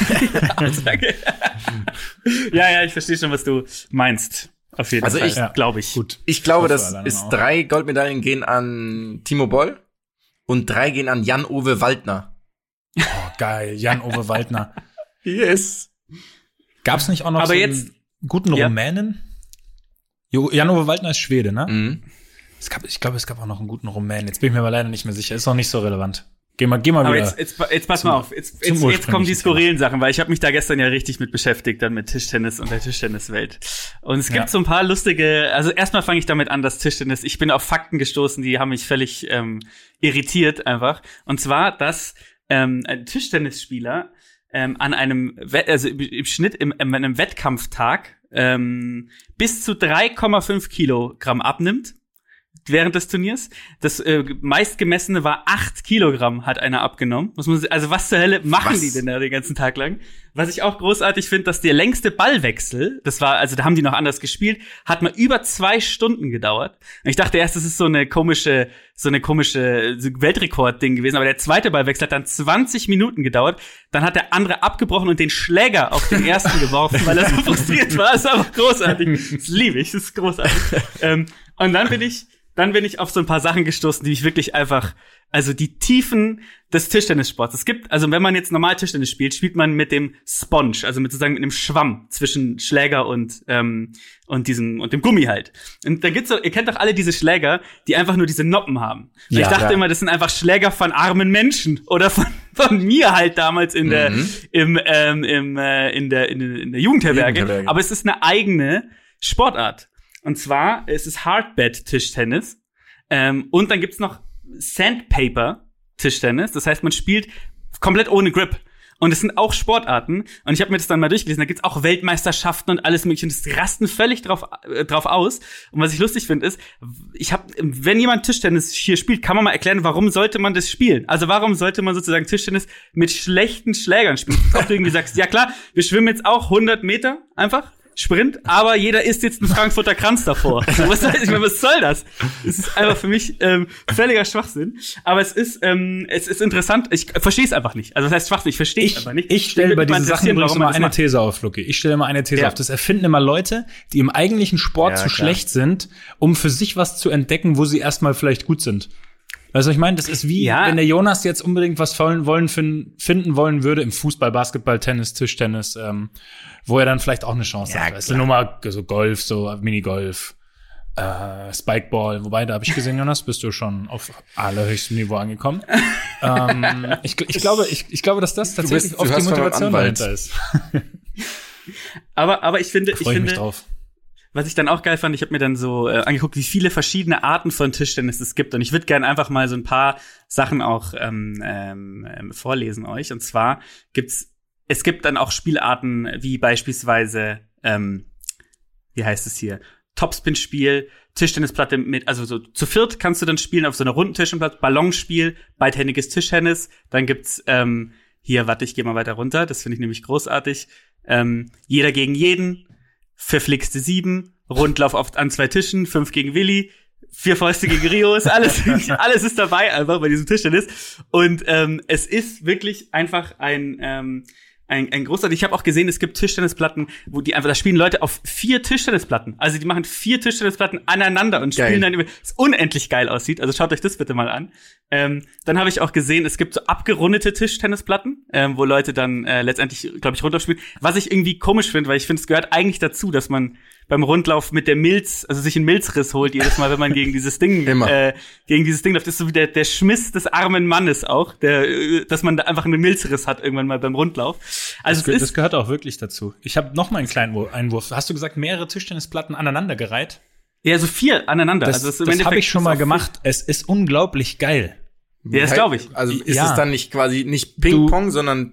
Ja, ich verstehe schon, was du meinst. Auf jeden Fall. Glaube ich. Gut. Ich glaube, dass es 3 Goldmedaillen gehen an Timo Boll und 3 gehen an Jan-Ove Waldner. Oh, geil, Jan-Ove Waldner. Yes. Gab's nicht auch noch einen guten Rumänen? Jan-Ove Waldner ist Schwede, ne? Mhm. Ich glaube, es gab auch noch einen guten Rumänen. Jetzt bin ich mir aber leider nicht mehr sicher. Ist noch nicht so relevant. Geh mal Aber wieder. jetzt pass mal auf. Jetzt kommen die skurrilen Sachen, weil ich habe mich da gestern ja richtig mit beschäftigt, dann mit Tischtennis und der Tischtenniswelt. Und es gibt so ein paar lustige, also erstmal fange ich damit an, dass Tischtennis, ich bin auf Fakten gestoßen, die haben mich völlig irritiert einfach. Und zwar, dass ein Tischtennisspieler an einem, also im Schnitt an einem Wettkampftag bis zu 3,5 Kilogramm abnimmt. Während des Turniers. Das meistgemessene war 8 Kilogramm, hat einer abgenommen. Also was zur Hölle machen die denn da den ganzen Tag lang? Was ich auch großartig finde, dass der längste Ballwechsel, das war, also da haben die noch anders gespielt, hat mal über 2 Stunden gedauert. Und ich dachte erst, das ist so eine komische Weltrekord-Ding gewesen, aber der zweite Ballwechsel hat dann 20 Minuten gedauert. Dann hat der andere abgebrochen und den Schläger auf den ersten geworfen, weil er so frustriert war. Das ist einfach großartig. Das liebe ich, das ist großartig. Und dann bin ich auf so ein paar Sachen gestoßen, die mich wirklich einfach, also die Tiefen des Tischtennissports. Es gibt, also wenn man jetzt normal Tischtennis spielt, spielt man mit dem Sponge, also mit einem Schwamm zwischen Schläger und dem Gummi halt. Und da gibt's so, ihr kennt doch alle diese Schläger, die einfach nur diese Noppen haben. Ja, ich dachte immer, das sind einfach Schläger von armen Menschen oder von mir halt damals in der Jugendherberge. Aber es ist eine eigene Sportart. Und zwar ist es Hardbed-Tischtennis. Und dann gibt's noch Sandpaper-Tischtennis. Das heißt, man spielt komplett ohne Grip. Und es sind auch Sportarten. Und ich habe mir das dann mal durchgelesen. Da gibt's auch Weltmeisterschaften und alles mögliche. Und das rasten völlig drauf aus. Und was ich lustig finde, ist, wenn jemand Tischtennis hier spielt, kann man mal erklären, warum sollte man das spielen? Also warum sollte man sozusagen Tischtennis mit schlechten Schlägern spielen? Ob du irgendwie sagst, ja klar, wir schwimmen jetzt auch 100 Meter einfach. Sprint, aber jeder isst jetzt einen Frankfurter Kranz davor. Was soll das? Es ist einfach für mich völliger Schwachsinn. Aber es ist interessant. Ich verstehe es einfach nicht. Also das heißt Schwachsinn, ich verstehe es einfach nicht. Ich stelle bei diesen Sachen übrigens immer eine These auf, Lucky. Ich stelle immer eine These auf. Das erfinden immer Leute, die im eigentlichen Sport zu schlecht sind, um für sich was zu entdecken, wo sie erstmal vielleicht gut sind. Weißt du, was ich meine? Das ist wie, wenn der Jonas jetzt unbedingt was finden wollen würde im Fußball, Basketball, Tennis, Tischtennis, wo er dann vielleicht auch eine Chance hat. Weißt du, nur mal so Golf, so Minigolf, Spikeball. Wobei, da habe ich gesehen, Jonas, bist du schon auf allerhöchstem Niveau angekommen. Ich glaube, dass das tatsächlich oft die Motivation dahinter ist. Aber ich finde, mich drauf. Was ich dann auch geil fand, ich habe mir dann so angeguckt, wie viele verschiedene Arten von Tischtennis es gibt. Und ich würde gerne einfach mal so ein paar Sachen auch vorlesen euch. Und zwar es gibt dann auch Spielarten wie beispielsweise, wie heißt es hier, Topspin-Spiel, Tischtennisplatte also so zu viert kannst du dann spielen auf so einer runden Tischtennisplatte, Ballonspiel, beidhändiges Tischtennis. Dann gibt's ich gehe mal weiter runter, das finde ich nämlich großartig. Jeder gegen jeden. Verflixte 7, Rundlauf an 2 Tischen, 5 gegen Willi, 4 Fäuste gegen Rio, alles ist dabei einfach bei diesem Tischtennis. Und es ist wirklich einfach ein großartig. Ich habe auch gesehen, es gibt Tischtennisplatten, da spielen Leute auf 4 Tischtennisplatten. Also die machen 4 Tischtennisplatten aneinander und spielen dann es unendlich geil aussieht. Also schaut euch das bitte mal an. Dann habe ich auch gesehen, es gibt so abgerundete Tischtennisplatten, wo Leute dann letztendlich, glaube ich, runterspielen. Was ich irgendwie komisch finde, weil ich finde, es gehört eigentlich dazu, dass man beim Rundlauf mit der Milz, also sich einen Milzriss holt jedes Mal, wenn man gegen dieses Ding läuft. Das ist so wie der Schmiss des armen Mannes auch, dass man da einfach einen Milzriss hat irgendwann mal beim Rundlauf. Also das gehört auch wirklich dazu. Ich habe noch mal einen kleinen Einwurf. Hast du gesagt, mehrere Tischtennisplatten aneinandergereiht? Ja, so 4 aneinander. Das habe ich schon mal gemacht. Es ist unglaublich geil. Ja, das glaube ich. Also ist es dann nicht quasi nicht Ping-Pong, sondern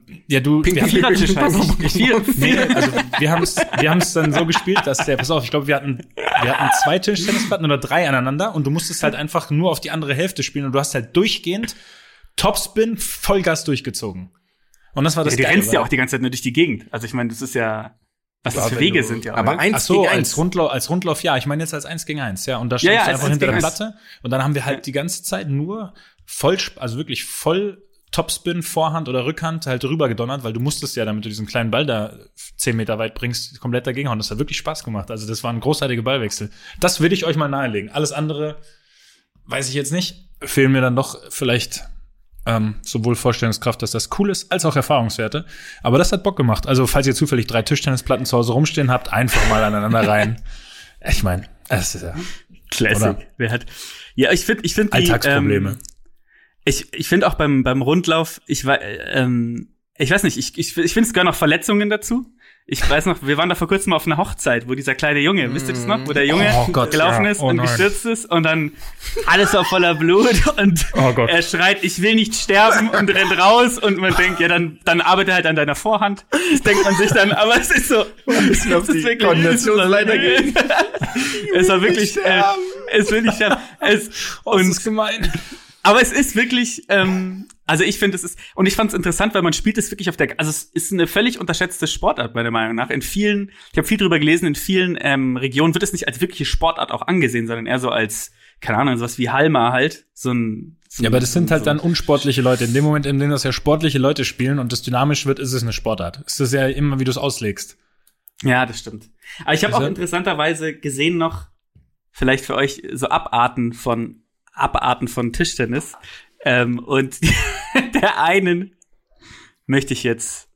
Ping-Pong. Nee, also wir haben es dann so gespielt, dass pass auf, ich glaube, wir hatten 2 Tischtennisplatten oder 3 aneinander und du musstest halt einfach nur auf die andere Hälfte spielen und du hast halt durchgehend Topspin Vollgas durchgezogen. Und das war das Geile. Du rennst ja auch die ganze Zeit nur durch die Gegend. Also ich meine, das ist ja was das für Wege sind ja. Aber 1 gegen 1. Als Rundlauf, ja. Ich meine jetzt als 1 gegen 1, ja. Und da stehst du einfach hinter der Platte. Und dann haben wir halt die ganze Zeit nur wirklich voll Topspin, Vorhand oder Rückhand halt rüber gedonnert, weil du musstest ja, damit du diesen kleinen Ball da 10 Meter weit bringst, komplett dagegen hauen. Das hat wirklich Spaß gemacht. Also das war ein großartiger Ballwechsel. Das will ich euch mal nahelegen. Alles andere weiß ich jetzt nicht. Fehlen mir dann doch vielleicht sowohl Vorstellungskraft, dass das cool ist, als auch Erfahrungswerte. Aber das hat Bock gemacht. Also falls ihr zufällig 3 Tischtennisplatten zu Hause rumstehen habt, einfach mal aneinander rein. Ich meine, das ist ja Classic. Wer hat? Ja, ich finde Alltagsprobleme. Ich finde auch beim Rundlauf, ich weiß nicht, ich finde, es gehören noch Verletzungen dazu. Ich weiß noch, wir waren da vor kurzem auf einer Hochzeit, wo dieser kleine Junge, wisst ihr das noch? Wo der Junge gelaufen ist und gestürzt ist und dann alles war voller Blut und er schreit, ich will nicht sterben und rennt raus und man denkt, ja, dann arbeite halt an deiner Vorhand. Das denkt man sich dann, aber es ist so. Es auf die Koordinationsleiter gehen. Es war wirklich, es will nicht sterben. Das ist gemein. Aber es ist wirklich, also ich finde, und ich fand es interessant, weil man spielt es wirklich also es ist eine völlig unterschätzte Sportart, meiner Meinung nach. Ich habe viel drüber gelesen, in vielen Regionen wird es nicht als wirkliche Sportart auch angesehen, sondern eher so als, keine Ahnung, sowas wie Halma halt. Ja, aber das sind halt dann unsportliche Leute. In dem Moment, in dem das ja sportliche Leute spielen und das dynamisch wird, ist es eine Sportart. Ist das ja immer, wie du es auslegst. Ja, das stimmt. Aber ich habe auch interessanterweise gesehen noch, vielleicht für euch, so Abarten von Tischtennis. Und der einen möchte ich jetzt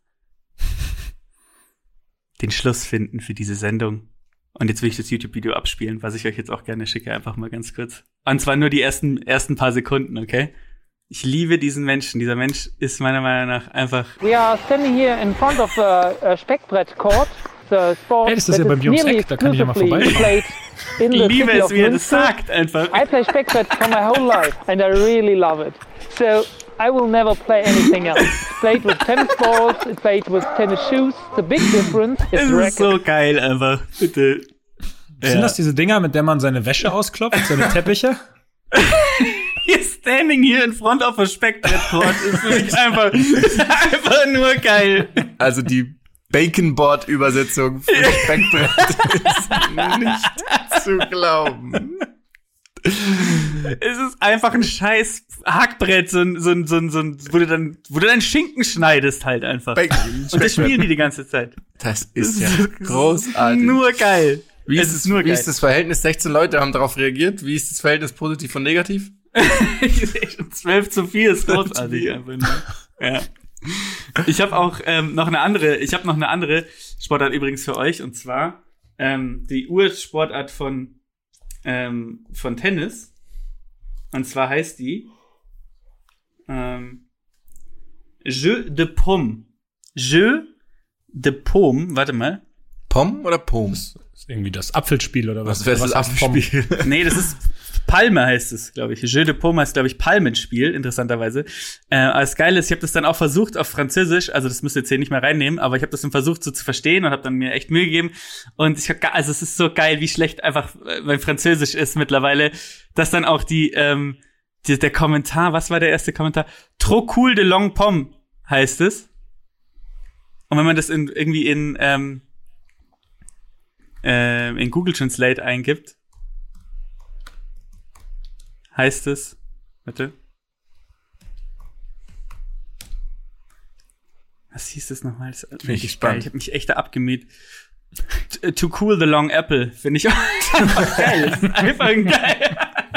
den Schluss finden für diese Sendung. Und jetzt will ich das YouTube-Video abspielen, was ich euch jetzt auch gerne schicke, einfach mal ganz kurz. Und zwar nur die ersten paar Sekunden, okay? Ich liebe diesen Menschen. Dieser Mensch ist meiner Meinung nach einfach... We are standing here in front of the Speckbrett Court. The sport das ist ja bei mir ums Eck, da kann ich ja mal vorbei. Ich liebe es, wie er das sagt, einfach. I play Speckbrett for my whole life and I really love it. So I will never play anything else. Played with tennis balls, played with tennis shoes. The big difference is the racket. Es ist so geil, einfach. Bitte. Sind das diese Dinger, mit denen man seine Wäsche ausklopft, seine Teppiche? You're standing here in front of a Speckbrett Court ist wirklich einfach nur geil. Also die Baconboard-Übersetzung für Speckbrett ist nicht zu glauben. Es ist einfach ein scheiß Hackbrett, wo du dann Schinken schneidest halt einfach. Und das spielen die ganze Zeit. Das ist ja großartig. Nur geil. Wie ist das Verhältnis? 16 Leute haben darauf reagiert. Wie ist das Verhältnis positiv und negativ? 12:4 ist großartig einfach nur. Ja. Ich habe auch noch eine andere Sportart übrigens für euch, und zwar die Ursportart von Tennis. Und zwar heißt die Jeu de Paume. Jeu de Paume, warte mal. Pom oder Pom? Das ist irgendwie das Apfelspiel oder was? Was wäre das Apfelspiel? Nee, das ist Palme heißt es, glaube ich. Jeu de Paume heißt, glaube ich, Palmenspiel, interessanterweise. Aber das Geile ist, ich habe das dann auch versucht auf Französisch, also das müsst ihr jetzt hier nicht mehr reinnehmen, aber ich habe das dann versucht so zu verstehen und habe dann mir echt Mühe gegeben. Und also es ist so geil, wie schlecht einfach mein Französisch ist mittlerweile, dass dann auch der Kommentar, was war der erste Kommentar? Trop cool de long pomme heißt es. Und wenn man das irgendwie in Google Translate eingibt, heißt es, warte. Was hieß das nochmal? Bin ich gespannt. Ich habe mich echt da abgemüht. To cool the long apple. Finde ich auch einfach geil. Das ist einfach geil.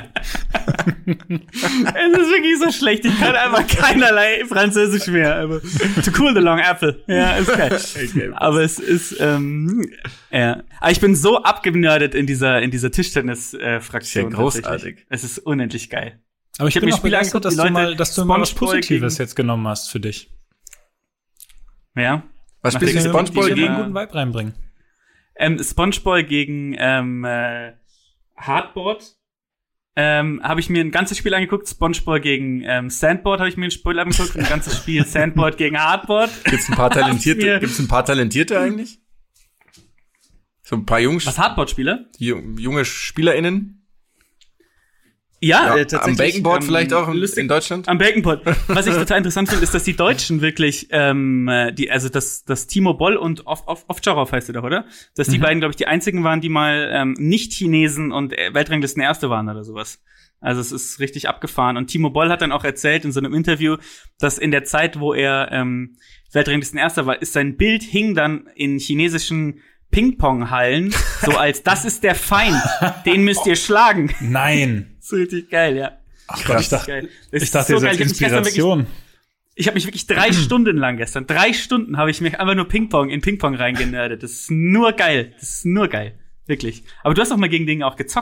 Es ist wirklich so schlecht. Ich kann einfach keinerlei Französisch mehr. Aber to cool the long apple. Ja, ist geil. Okay. Aber es ist, ja. Aber ich bin so abgenördet in dieser Tischtennis-Fraktion. Ja, großartig. Es ist unendlich geil. Aber ich bin auch begeistert, dass du mal was SpongeBob Positives jetzt genommen hast für dich. Ja. Was spielst du SpongeBob gegen einen guten Vibe reinbringen? SpongeBob gegen Hardboard. Habe ich mir ein ganzes Spiel angeguckt. SpongeBob gegen Sandboard habe ich mir ein Spiel angeguckt. Ein ganzes Spiel Sandboard gegen Hardboard. Gibt's ein paar Talentierte eigentlich? So ein paar Jungs. Was, Hardboard-Spieler? Junge SpielerInnen? Ja, tatsächlich. Am Baconboard vielleicht auch in Deutschland? Am Baconboard. Was ich total interessant finde, ist, dass die Deutschen wirklich, dass Timo Boll und Ovtcharov heißt er doch, oder? Dass die beiden, glaube ich, die einzigen waren, die mal nicht Chinesen und Weltranglisten Erste waren oder sowas. Also es ist richtig abgefahren. Und Timo Boll hat dann auch erzählt in so einem Interview, dass in der Zeit, wo er Weltranglisten Erster war, sein Bild hing dann in chinesischen Ping-Pong-Hallen, so als, das ist der Feind, den müsst ihr schlagen. Nein. So richtig geil, ja. Ach Gott, ich dachte, das ist so jetzt Inspiration. Ich habe mich wirklich 3 Stunden lang gestern, 3 Stunden habe ich mich einfach nur in Ping-Pong reingenördet. Das ist nur geil. Wirklich. Aber du hast doch mal gegen den auch gezockt.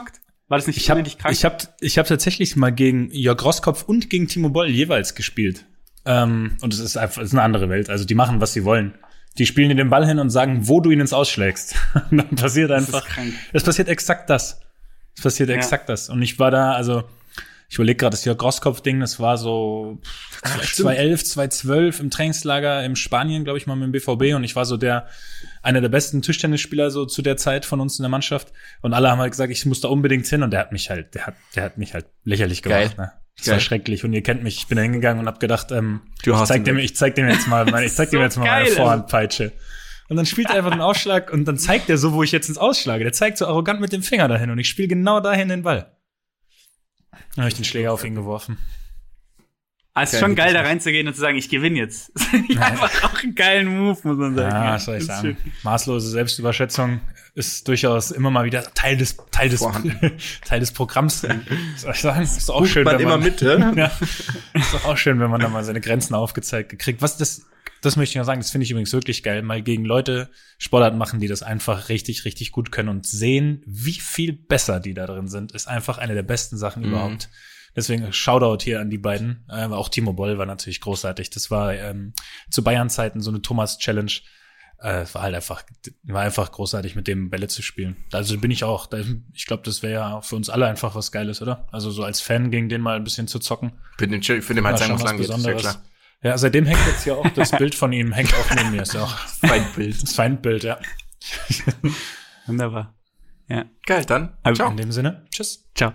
War das nicht unnötig krank? Ich hab tatsächlich mal gegen Jörg Roskopf und gegen Timo Boll jeweils gespielt. Und es ist eine andere Welt. Also die machen, was sie wollen. Die spielen dir den Ball hin und sagen, wo du ihn ins Ausschlägst. Und dann passiert einfach. Es passiert exakt das. Exakt das. Und ich war da, also ich überlege gerade, das Jörg Roskopf-Ding, das war so 2011, 2012 im Trainingslager in Spanien, glaube ich, mal mit dem BVB. Und ich war so einer der besten Tischtennisspieler so zu der Zeit von uns in der Mannschaft. Und alle haben halt gesagt, ich muss da unbedingt hin. Und der hat mich halt lächerlich gemacht. Ne? Das war schrecklich. Und ihr kennt mich, ich bin da hingegangen und hab gedacht, ich zeig dem jetzt mal meine Vorhandpeitsche. Und dann spielt er einfach den Ausschlag und dann zeigt er so, wo ich jetzt ins Ausschlage. Der zeigt so arrogant mit dem Finger dahin und ich spiele genau dahin den Ball. Dann habe ich den Schläger auf ihn geworfen. Es ist schon geil, da reinzugehen und zu sagen, ich gewinne jetzt. Das ist einfach auch einen geilen Move, muss man sagen. Ja, was soll ich sagen. Maßlose Selbstüberschätzung ist durchaus immer mal wieder Teil des Programms. Soll ich sagen? Ist auch schön, wenn man mit, ja? Ist doch auch schön, wenn man da mal seine Grenzen aufgezeigt kriegt. Das möchte ich noch sagen, das finde ich übrigens wirklich geil, mal gegen Leute Sportarten machen, die das einfach richtig, richtig gut können und sehen, wie viel besser die da drin sind, ist einfach eine der besten Sachen überhaupt. Deswegen Shoutout hier an die beiden. Auch Timo Boll war natürlich großartig. Das war zu Bayern-Zeiten so eine Thomas-Challenge. Es war halt einfach großartig, mit dem Bälle zu spielen. Also bin ich auch. Ich glaube, das wäre ja für uns alle einfach was Geiles, oder? Also so als Fan gegen den mal ein bisschen zu zocken. Für den halt sein muss lang geht, ist ja klar. Ja, seitdem hängt jetzt ja auch das Bild von ihm, hängt auch neben mir. Ist ja auch Feindbild. Das Feindbild, ja. Wunderbar. Ja. Geil, dann. Ciao. In dem Sinne, tschüss. Ciao.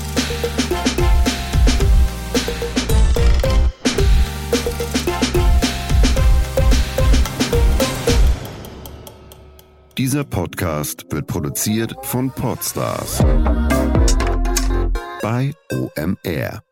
Dieser Podcast wird produziert von Podstars bei OMR.